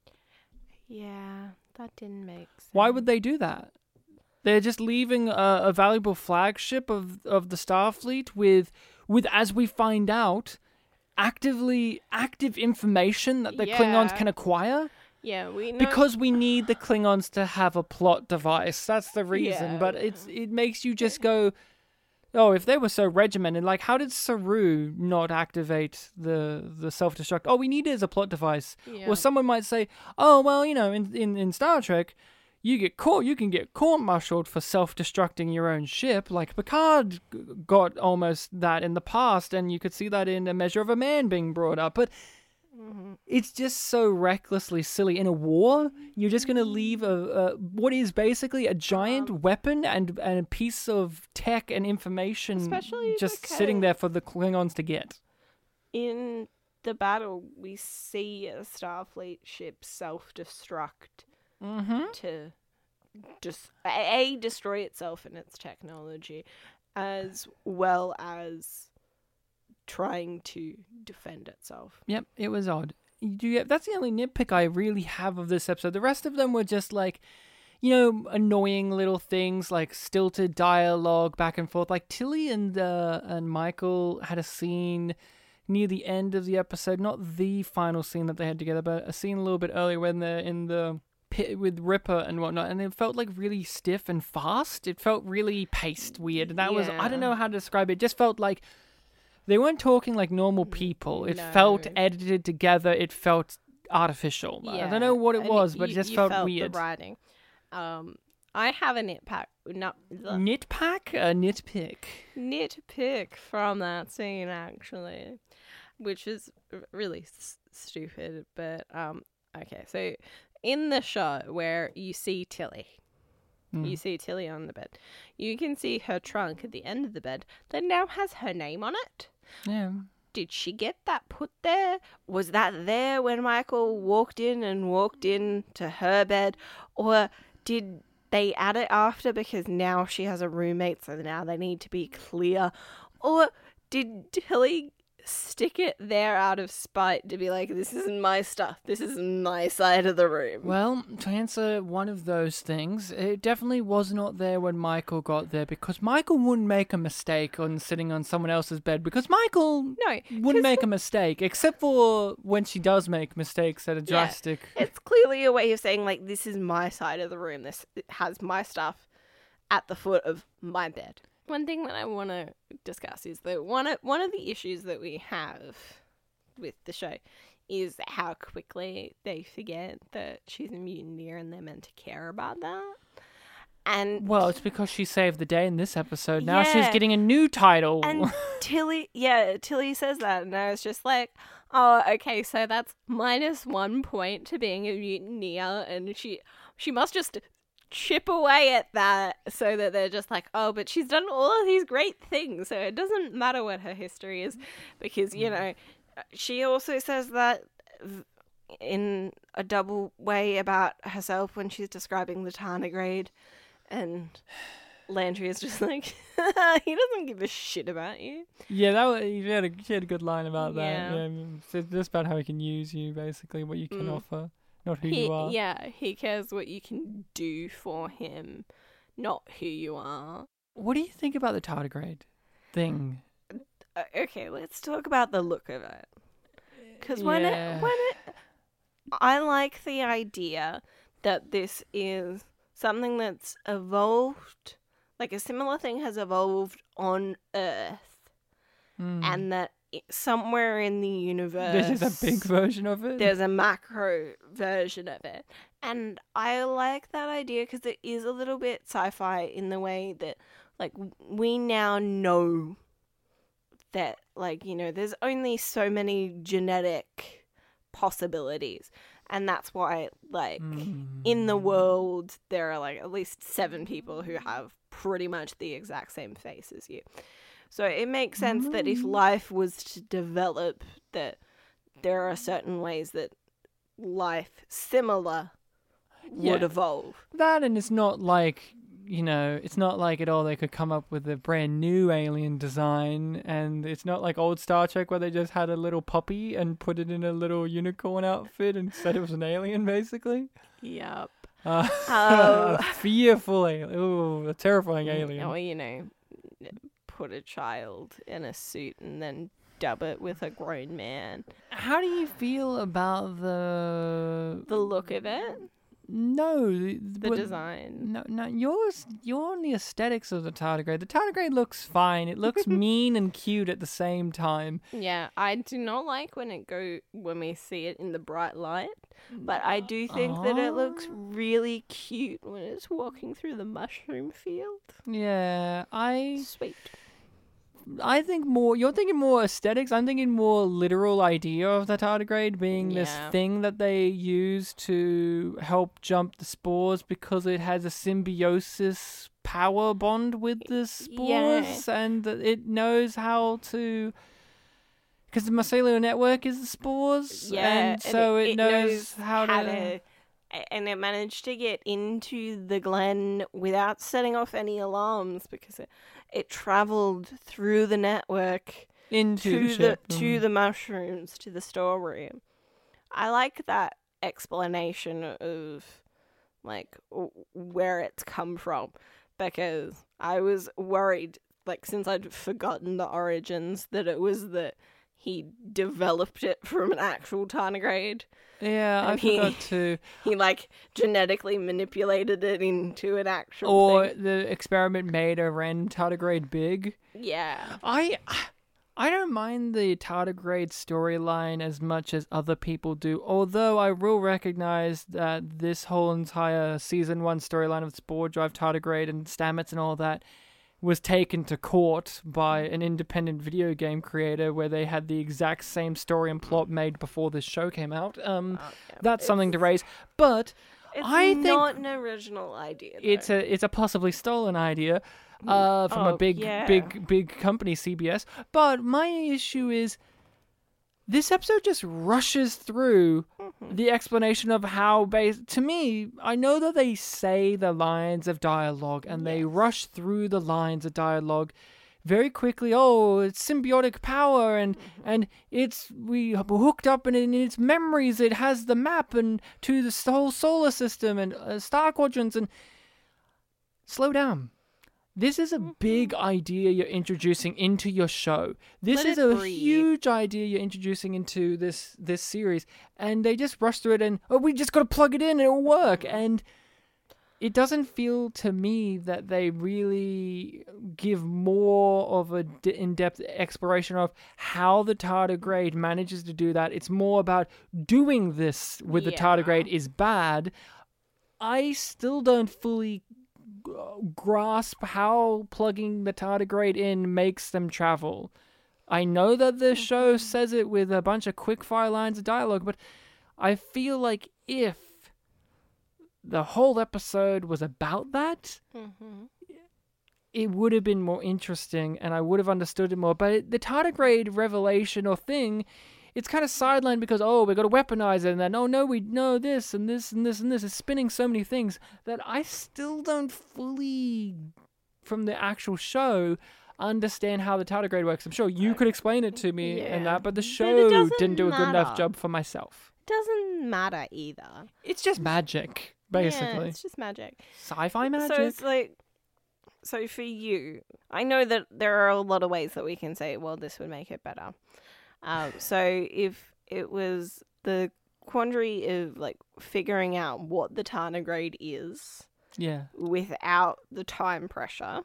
Yeah, that didn't make sense. Why would they do that? They're just leaving a, a valuable flagship of, of the Starfleet with, with, as we find out, actively active information that the yeah. Klingons can acquire? Yeah, we know. Because we need the Klingons to have a plot device. That's the reason. Yeah. But it's it makes you just go... Oh, if they were so regimented, like, how did Saru not activate the the self-destruct? Oh, we need it as a plot device. Yeah. Or someone might say, oh, well, you know, in, in, in Star Trek, you get caught, you can get court-martialed for self-destructing your own ship. Like, Picard got almost that in the past, and you could see that in A Measure of a Man being brought up. But mm-hmm. it's just so recklessly silly. In a war, you're just going to leave a, a what is basically a giant um, weapon and, and a piece of tech and information Especially just because sitting there for the Klingons to get. In the battle, we see a Starfleet ship self-destruct mm-hmm. to just a destroy itself and its technology, as well as trying to defend itself. Yep, it was odd. You get, that's the only nitpick I really have of this episode. The rest of them were just like, you know, annoying little things like stilted dialogue back and forth. Like Tilly and uh, and Michael had a scene near the end of the episode, not the final scene that they had together, but a scene a little bit earlier when they're in the Pi- with Ripper and whatnot, and it felt like really stiff and fast. It felt really paced weird. And that was, I don't Yeah. know how to describe it. It just felt like they weren't talking like normal people. It No. felt edited together. It felt artificial. I don't know what it and was, but it you- just you felt, felt weird. The writing. Um, I have a nitpack, not Nitpack? A nitpick. nitpick from that scene actually, which is r- really s- stupid. But um, okay, so in the shot where you see Tilly, Mm. you see Tilly on the bed, you can see her trunk at the end of the bed that now has her name on it. Yeah. Did she get that put there? Was that there when Michael walked in and walked in to her bed? Or did they add it after because now she has a roommate, so now they need to be clear? Or did Tilly stick it there out of spite to be like, this isn't my stuff, this is my side of the room? Well, to answer one of those things, it definitely was not there when Michael got there, because Michael wouldn't make a mistake on sitting on someone else's bed, because Michael No, wouldn't make a mistake, except for when she does make mistakes that are Yeah. drastic. It's clearly a way of saying, like, this is my side of the room. This has my stuff at the foot of my bed. One thing that I want to discuss is that one of, one of the issues that we have with the show is how quickly they forget that she's a mutineer and they're meant to care about that. And Well, it's because she saved the day in this episode. Now she's Yeah. getting a new title. And Tilly, yeah, Tilly says that, and I was just like, oh, okay, so that's minus one point to being a mutineer, and she she must just chip away at that so that they're just like, oh, but she's done all of these great things, so it doesn't matter what her history is, because, you know, she also says that v- in a double way about herself when she's describing the tardigrade, and Landry is just like, he doesn't give a shit about you. yeah, that was, she, had a, she had a good line about that. Yeah. Yeah, it's just about how he can use you, basically, what you can Mm. offer, not who He, you are. yeah, he cares what you can do for him, not who you are. What do you think about the tardigrade thing? Uh, okay, let's talk about the look of it. Because when Yeah. it, when it, I like the idea that this is something that's evolved, like a similar thing has evolved on Earth, Mm. and that it, somewhere in the universe, This is a big version of it. there's a macro version of it. And I like that idea because it is a little bit sci-fi in the way that, like, w- we now know that, like, you know, there's only so many genetic possibilities. And that's why, like, in the world, there are, like, at least seven people who have pretty much the exact same face as you. So it makes sense that if life was to develop, that there are certain ways that life similar would Yeah. evolve. That, and it's not like, you know, it's not like at all they could come up with a brand new alien design, and it's not like old Star Trek where they just had a little puppy and put it in a little unicorn outfit and said it was an alien, basically. Yep. Uh, Um, a fearful alien. Ooh, a terrifying alien. Or, you know, put a child in a suit and then dub it with a grown man. How do you feel about the The look of it, no the, the what- design. No, no, yours. You're on the aesthetics of the tardigrade. The tardigrade looks fine. It looks mean and cute at the same time. Yeah, I do not like when it go when we see it in the bright light, but I do think that it looks really cute when it's walking through the mushroom field. Yeah, I, Sweet. I think more. You're thinking more aesthetics. I'm thinking more literal idea of the tardigrade being this Yeah. thing that they use to help jump the spores because it has a symbiosis power bond with the spores, and that it knows how to. Because the mycelial network is the spores, Yeah, and so it, knows, how, to. a- and it managed to get into the glen without setting off any alarms because it it traveled through the network Into to the the, ship. to Mm. the mushrooms to the storeroom. I like that explanation of like w- where it's come from because I was worried, like, since I'd forgotten the origins, that it was that he developed it from an actual tardigrade. Yeah, I And he- forgot to. He like genetically manipulated it into an actual Or thing. the experiment made a Ren tardigrade big. Yeah. I I don't mind the tardigrade storyline as much as other people do, although I will recognize that this whole entire season one storyline of Spore Drive tardigrade and Stamets and all that was taken to court by an independent video game creator where they had the exact same story and plot made before this show came out. Um, Oh, yeah. that's It's- something to raise, but It's I think not an original idea. Though. it's a it's a possibly stolen idea uh, from a Oh, big yeah. big big company, C B S. But my issue is this episode just rushes through Mm-hmm. the explanation of how base. To me, I know that they say the lines of dialogue and they rush through the lines of dialogue very quickly. Oh, it's symbiotic power, and Mm-hmm. and it's we hooked up, and in its memories it has the map and to the whole solar system and uh, star quadrants. And slow down. This is a big idea you're introducing into your show. This Let is it a breathe. huge idea you're introducing into this this series, and they just rush through it and oh, we just got to plug it in and it'll work. And it doesn't feel to me that they really give more of a d- in-depth exploration of how the tardigrade manages to do that. It's more about doing this with the Yeah. tardigrade is bad. I still don't fully g- grasp how plugging the tardigrade in makes them travel. I know that the show says it with a bunch of quick-fire lines of dialogue, but I feel like if the whole episode was about that, Mm-hmm. it would have been more interesting and I would have understood it more. But it, the tardigrade revelation or thing, it's kind of sidelined because, oh, we got to weaponize it, and then, oh, no, we know this and this and this and this. It's spinning so many things that I still don't fully, from the actual show, understand how the tardigrade works. I'm sure you could explain it to me and Yeah. that, but the But it show doesn't didn't do a good enough matter. job for myself. Doesn't matter either. It's just magic, Yeah, basically. it's just magic. Sci-fi magic. So it's like, so for you, I know that there are a lot of ways that we can say, well, this would make it better. Um, so if it was the quandary of like figuring out what the tardigrade is yeah. without the time pressure,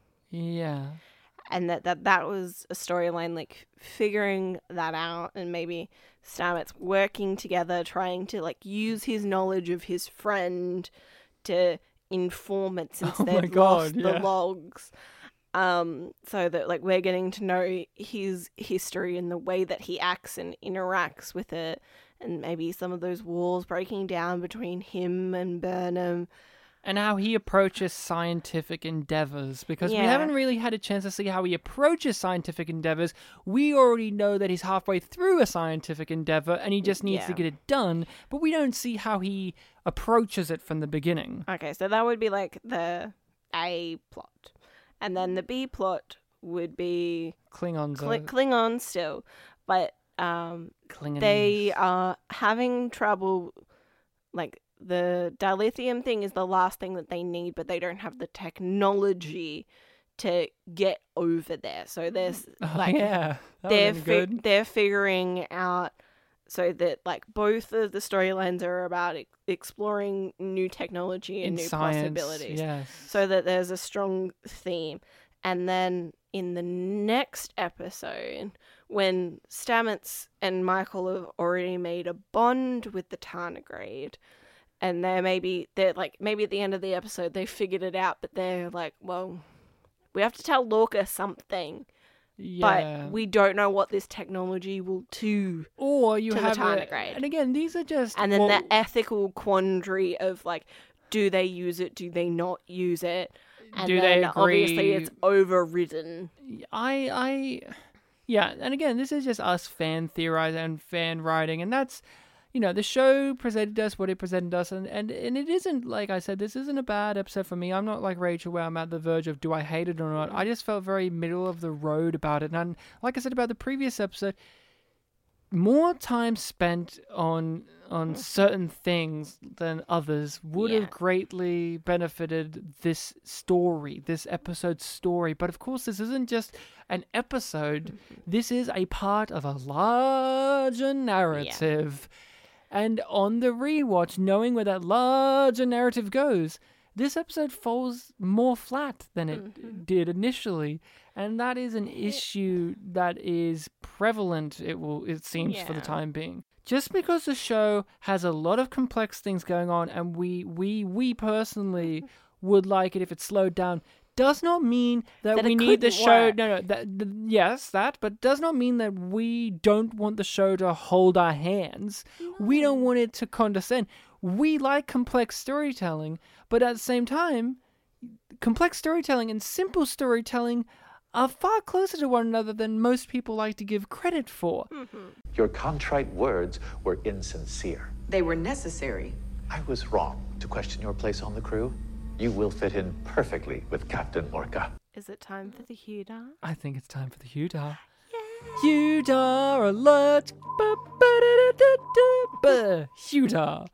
Yeah. and that that, that was a storyline, like figuring that out, and maybe Stamets working together, trying to like use his knowledge of his friend to inform it since Oh my they've God, lost yeah. the logs. Um, so that like we're getting to know his history and the way that he acts and interacts with it, and maybe some of those walls breaking down between him and Burnham. And how he approaches scientific endeavors, because we Yeah. haven't really had a chance to see how he approaches scientific endeavors. We already know that he's halfway through a scientific endeavor and he just needs to Yeah. get it done, but we don't see how he approaches it from the beginning. Okay, so that would be like the A plot. And then the B plot would be Klingons Kli- are Klingons still, but um, Klingons. they are having trouble. Like, the dilithium thing is the last thing that they need, but they don't have the technology to get over there. So there's Oh, like yeah, that they're would've fi- been good. they're figuring out so that like both of the storylines are about e- exploring new technology and In new science, possibilities. yes. So that there's a strong theme. And then in the next episode, when Stamets and Michael have already made a bond with the tardigrade, and they're maybe they're like maybe at the end of the episode they figured it out, but they're like, well, we have to tell Lorca something, Yeah. but we don't know what this technology will do. Or you to the have a, tardigrade. and again, these are just And then well, the ethical quandary of like, do they use it? Do they not use it? And Do then they obviously agree- it's overridden. I, I, yeah, and again, this is just us fan theorizing and fan writing, and that's, you know, the show presented us what it presented us, and, and, and it isn't, like I said, this isn't a bad episode for me. I'm not like Rachel where I'm at the verge of do I hate it or not. I just felt very middle of the road about it, and like I said about the previous episode, more time spent on on certain things than others would Yeah. have greatly benefited this story, this episode's story. But of course, this isn't just an episode. This is a part of a larger narrative. And on the rewatch, knowing where that larger narrative goes, this episode falls more flat than it Mm-hmm. did initially. And that is an issue that is prevalent, it will it seems, for the Yeah. time being. Just because the show has a lot of complex things going on, and we we we personally would like it if it slowed down, does not mean that, That it we need the couldn't show. work. No, no, that th- yes, that, but does not mean that we don't want the show to hold our hands. We don't want it to condescend. We like complex storytelling, but at the same time, complex storytelling and simple storytelling are far closer to one another than most people like to give credit for. Your contrite words were insincere. They were necessary. I was wrong to question your place on the crew. You will fit in perfectly with Captain Orca. Is it time for the Hudar? I think it's time for the Hudar. Hudar alert! Ba-ba-da-da-da-da. Hudar.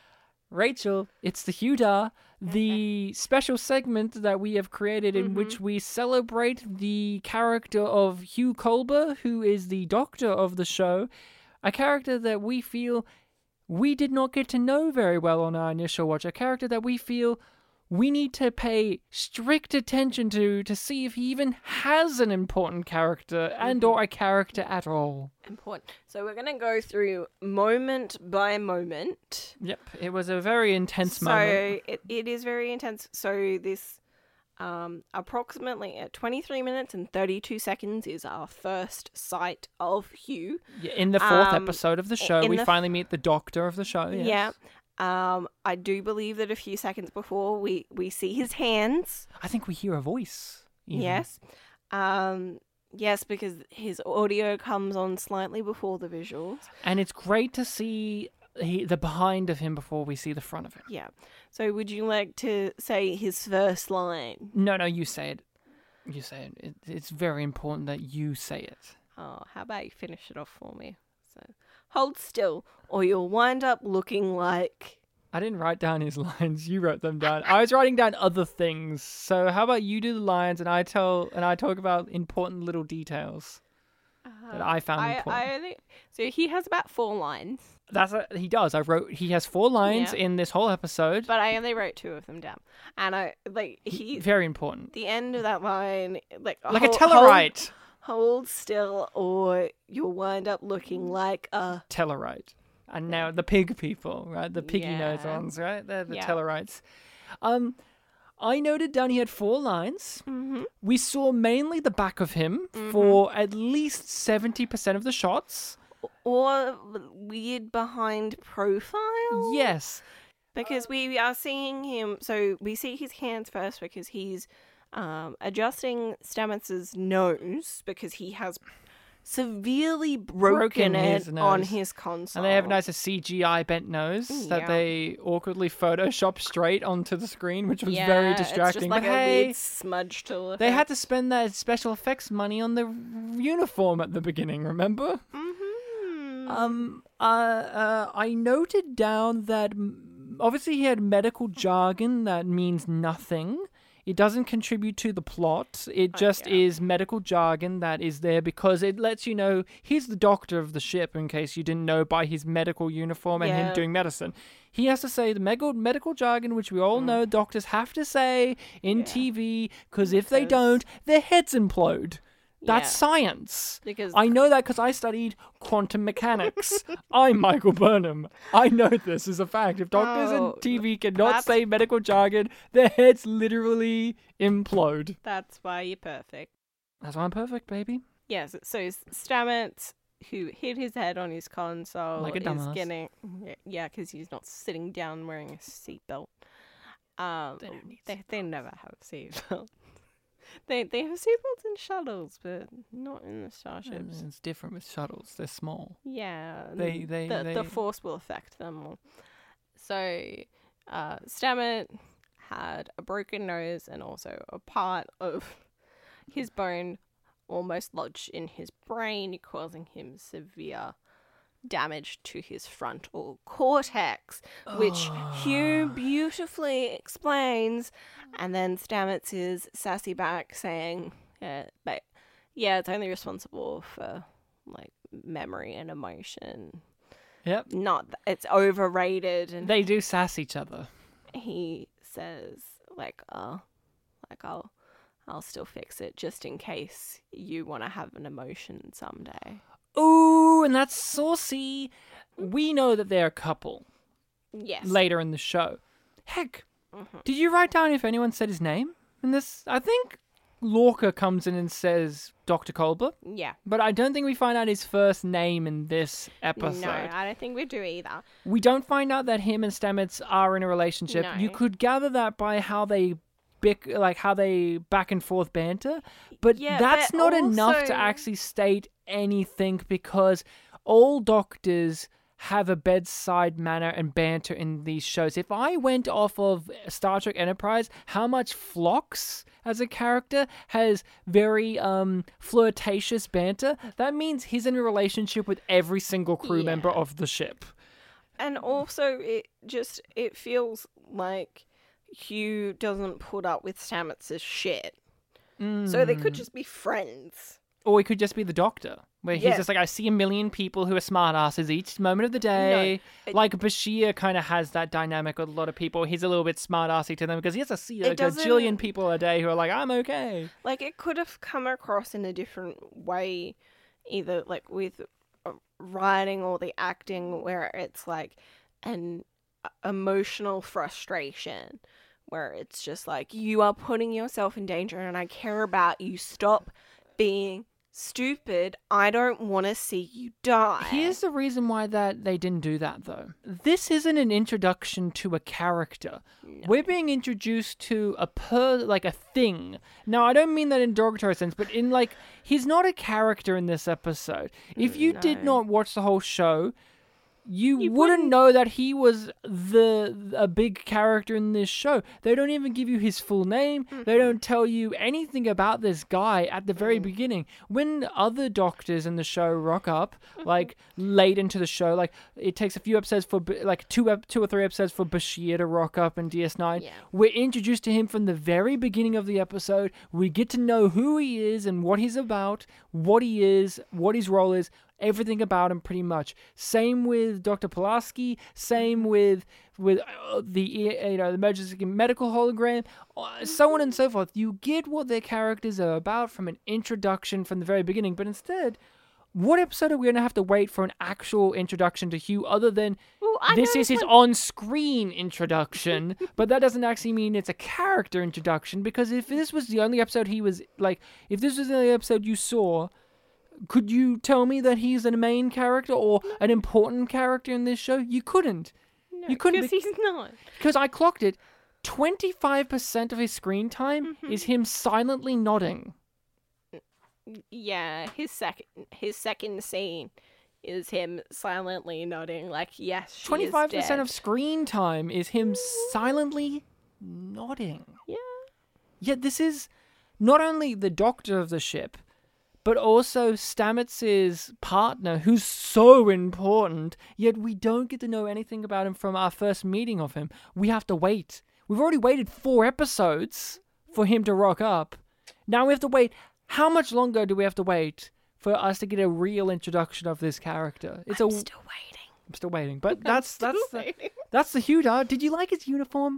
Rachel, it's the Hudar, the special segment that we have created in which we celebrate the character of Hugh Culber, who is the doctor of the show, a character that we feel we did not get to know very well on our initial watch, a character that we feel we need to pay strict attention to to see if he even has an important character and or a character at all. Important. So we're gonna go through moment by moment. Yep, it was a very intense so moment. it, it is very intense. So this um approximately at twenty-three minutes and thirty-two seconds is our first sight of Hugh. Yeah, in the fourth um, episode of the show, in we the f- finally meet the doctor of the show. Yes. Yeah. Um, I do believe that a few seconds before we, we see his hands. I think we hear a voice. even. Yes. Um, yes, because his audio comes on slightly before the visuals. And it's great to see he, the behind of him before we see the front of him. Yeah. So would you like to say his first line? No, no, you say it. You say it. it. It's very important that you say it. Oh, how about you finish it off for me? So, hold still, or you'll wind up looking like... I didn't write down his lines. You wrote them down. I was writing down other things. So how about you do the lines and I tell and I talk about important little details that I found I, important. I only... So he has about four lines, That's a, he does. I wrote. He has four lines Yeah. in this whole episode. but I only wrote two of them down. And I, like, he... Very important. The end of that line, like... Like hold- a Tellarite. Hold, hold still, or you'll wind up looking like a... Tellarite. And now the pig people, right? The piggy nose Yeah. ones, right? They're the Yeah. Tellarites. Um, I noted down he had four lines. Mm-hmm. We saw mainly the back of him for at least seventy percent of the shots. Or weird behind profile? Yes. Because we are seeing him, so we see his hands first because he's um, adjusting Stamets' nose because he has severely broken, Broken it his on nose. his console. And they have a nice C G I bent nose that Yeah. they awkwardly Photoshop straight onto the screen, which was yeah, very distracting. It's just like but a hey, weird smudge tool. they had to spend that special effects money on the uniform at the beginning, remember? Mm-hmm. Um, uh, uh, I noted down that mm, obviously he had medical jargon that means nothing. It doesn't contribute to the plot. It just yeah. is medical jargon that is there because it lets you know he's the doctor of the ship, in case you didn't know by his medical uniform and Yeah. him doing medicine. He has to say the medical medical jargon, which we all know doctors have to say in T V, because if they Because- don't, their heads implode. That's Yeah. science. Because I know that because I studied quantum mechanics. I'm Michael Burnham. I know this is a fact. If doctors Oh, in T V cannot that's- say medical jargon, their heads literally implode. that's why you're perfect. That's why I'm perfect, baby. Yes, so Stamets, who hit his head on his console, Like a is dumbass. getting yeah, because he's not sitting down wearing a seatbelt. Um, They don't need they they never have a seatbelt. they they have seatbelts in shuttles, but not in the starships. It's different with shuttles. They're small. Yeah, They- n- they- the they- the force will affect them more. So, uh, Stammet had a broken nose and also a part of his bone almost lodged in his brain, causing him severe damage to his frontal cortex, which Hugh beautifully explains. And then Stamets is sassy back saying, yeah, but yeah, it's only responsible for like memory and emotion. Yep. Not, th- it's overrated. And They do sass each other. he says, like, oh, like I'll, I'll still fix it just in case you want to have an emotion someday. Ooh, and that's saucy. We know that they're a couple Yes. later in the show. Heck, Mhm. did you write down if anyone said his name in this? I think Lorca comes in and says Doctor Culber, Yeah. but I don't think we find out his first name in this episode. No, I don't think we do either. We don't find out that him and Stamets are in a relationship. No. You could gather that by how they bick, like how they back and forth banter, but Yeah, that's but not enough also- to actually state anything because all doctors have a bedside manner and banter in these shows. If I went off of Star Trek Enterprise, how much Phlox as a character has very um flirtatious banter, that means he's in a relationship with every single crew Yeah. member of the ship. And also, it just, it feels like Hugh doesn't put up with Stamets' shit. So they could just be friends. Or he could just be the Doctor, where he's Yeah. just like, I see a million people who are smartasses each moment of the day. it- like Bashir kind of has that dynamic with a lot of people. He's a little bit smartassy to them because he has to see like, a doesn't- jillion people a day who are like, I'm okay. Like, it could have come across in a different way, either, like, with uh, writing or the acting, where it's, like, an uh, emotional frustration, where it's just like, you are putting yourself in danger and I care about you. Stop being stupid. I don't want to see you die. Here's the reason why that they didn't do that though. This isn't an introduction to a character. We're being introduced to a per like a thing. Now I don't mean that in derogatory sense, but in like he's not a character in this episode. If you did No. not watch the whole show, you, You wouldn't wouldn't- know that he was the a big character in this show. They don't even give you his full name. They don't tell you anything about this guy at the very beginning. When other doctors in the show rock up, like late into the show, like it takes a few episodes for B- like two ep- two or three episodes for Bashir to rock up in D S nine. Yeah. We're introduced to him from the very beginning of the episode. We get to know who he is and what he's about, what he is, what his role is. Everything about him, pretty much. Same with Doctor Pulaski. Same with with uh, the you know the emergency medical hologram, uh, so on and so forth. You get what their characters are about from an introduction from the very beginning. But instead, what episode are we going to have to wait for an actual introduction to Hugh, other than Well, I this know is his when- on-screen introduction? But that doesn't actually mean it's a character introduction, because if this was the only episode he was like, if this was the only episode you saw, could you tell me that he's a main character or an important character in this show? You couldn't. No, you couldn't because be- he's not. Because I clocked it. twenty-five percent of his screen time Mm-hmm. is him silently nodding. Yeah, his second his second scene is him silently nodding, like, yes, she twenty-five percent is of screen time is him silently nodding. dead. Yet this is not only the doctor of the ship, but also Stamets' partner, who's so important, yet we don't get to know anything about him from our first meeting of him. We have to wait. We've already waited four episodes for him to rock up. Now we have to wait. How much longer do we have to wait for us to get a real introduction of this character? It's I'm a, still waiting. I'm still waiting, but that's still that's the, waiting. that's the Hudar. Did you like his uniform?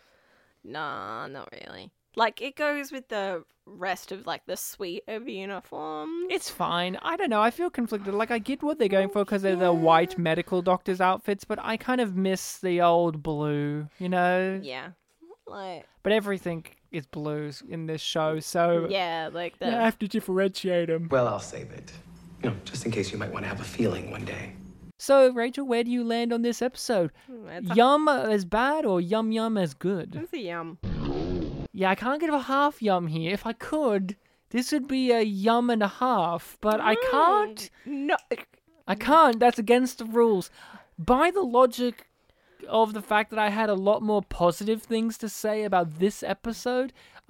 Nah, not really. Like, it goes with the rest of, like, the suite of uniforms. It's fine. I don't know. I feel conflicted. Like, I get what they're going for because they're the white medical doctor's outfits, but I kind of miss the old blue, you know? Yeah. Like, But everything is blues in this show, so yeah, like the... you have to differentiate them. Well, I'll save it. You know, just in case you might want to have a feeling one day. So, Rachel, where do you land on this episode? It's a, Yum as bad or yum yum as good? it's a yum. Yeah, I can't give a half yum here. If I could, this would be a yum and a half, but I can't. No. I can't. That's against the rules. By the logic of the fact that I had a lot more positive things to say about this episode,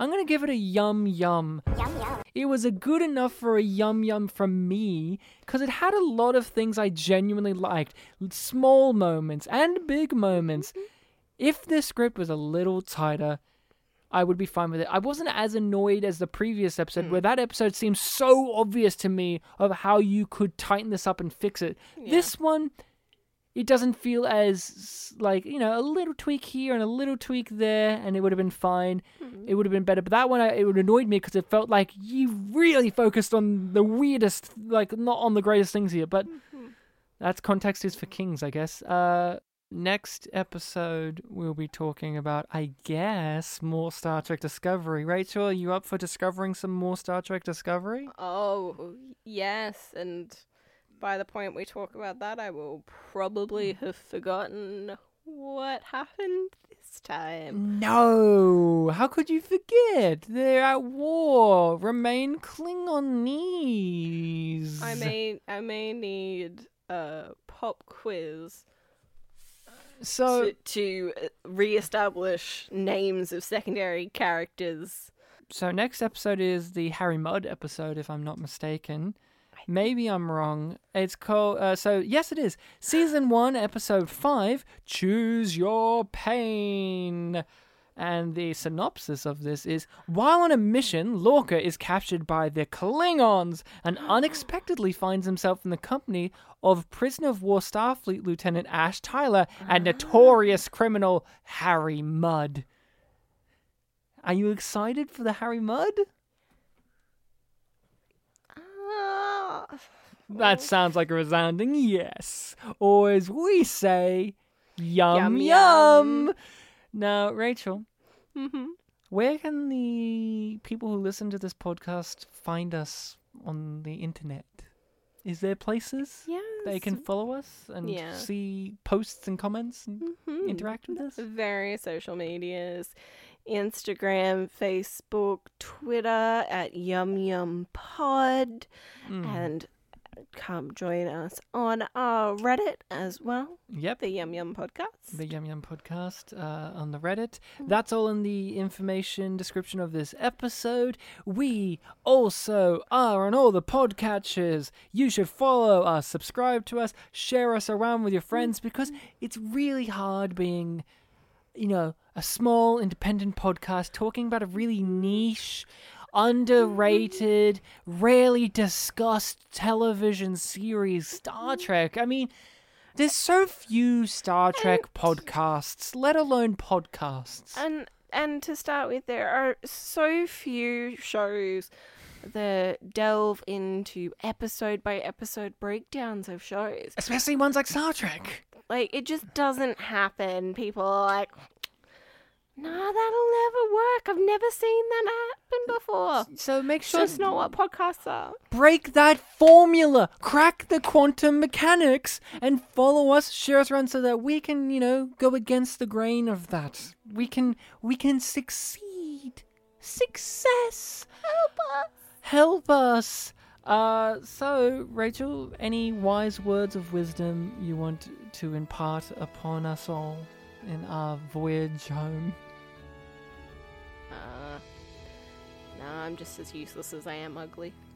I'm going to give it a yum yum. Yum yum. It was a good enough for a yum yum from me because it had a lot of things I genuinely liked. Small moments and big moments. If this script was a little tighter, I would be fine with it. I wasn't as annoyed as the previous episode, mm. where that episode seemed so obvious to me of how you could tighten this up and fix it. Yeah. This one, it doesn't feel as, like, you know, a little tweak here and a little tweak there, and it would have been fine. Mm. It would have been better. But that one, it would have annoyed me because it felt like you really focused on the weirdest, like, not on the greatest things here. But mm-hmm. that's context is for kings, I guess. Uh... Next episode, we'll be talking about, I guess, more Star Trek Discovery. Rachel, are you up for discovering some more Star Trek Discovery? Oh, yes. And by the point we talk about that, I will probably have forgotten what happened this time. No! How could you forget? They're at war. Remain Klingonese. I may, I may need a pop quiz. So to, to re-establish names of secondary characters. So next episode is the Harry Mudd episode, if I'm not mistaken. Maybe I'm wrong. It's called, uh, so yes it is. Season one, episode five, Choose Your Pain. And the synopsis of this is, while on a mission, Lorca is captured by the Klingons and unexpectedly finds himself in the company of prisoner of war Starfleet Lieutenant Ash Tyler and notorious criminal Harry Mudd. Are you excited for the Harry Mudd? Uh, that sounds like a resounding yes. Or as we say, yum yum. yum. Now, Rachel, mm-hmm. where can the people who listen to this podcast find us on the internet? Is there places yes. they can follow us and yeah. see posts and comments and mm-hmm. interact with us? Various social medias, Instagram, Facebook, Twitter at Yum Yum Pod, mm. and come join us on our Reddit as well. Yep. The Yum Yum Podcast. The Yum Yum Podcast uh, on the Reddit. That's all in the information description of this episode. We also are on all the podcatchers. You should follow us, subscribe to us, share us around with your friends, because it's really hard being, you know, a small independent podcast talking about a really niche, underrated, rarely discussed television series, Star Trek. I mean, there's so few Star Trek and, podcasts, let alone podcasts. And and to start with, there are so few shows that delve into episode by episode breakdowns of shows. Especially ones like Star Trek. Like, it just doesn't happen. People are like, nah, that'll never work. I've never seen that happen before. So make sure... That's not what podcasts are. Break that formula. Crack the quantum mechanics and follow us, share us around so that we can, you know, go against the grain of that. We can, we can succeed. Success. Help us. Help us. Uh, so, Rachel, any wise words of wisdom you want to impart upon us all in our voyage home? Uh, nah, I'm just as useless as I am ugly.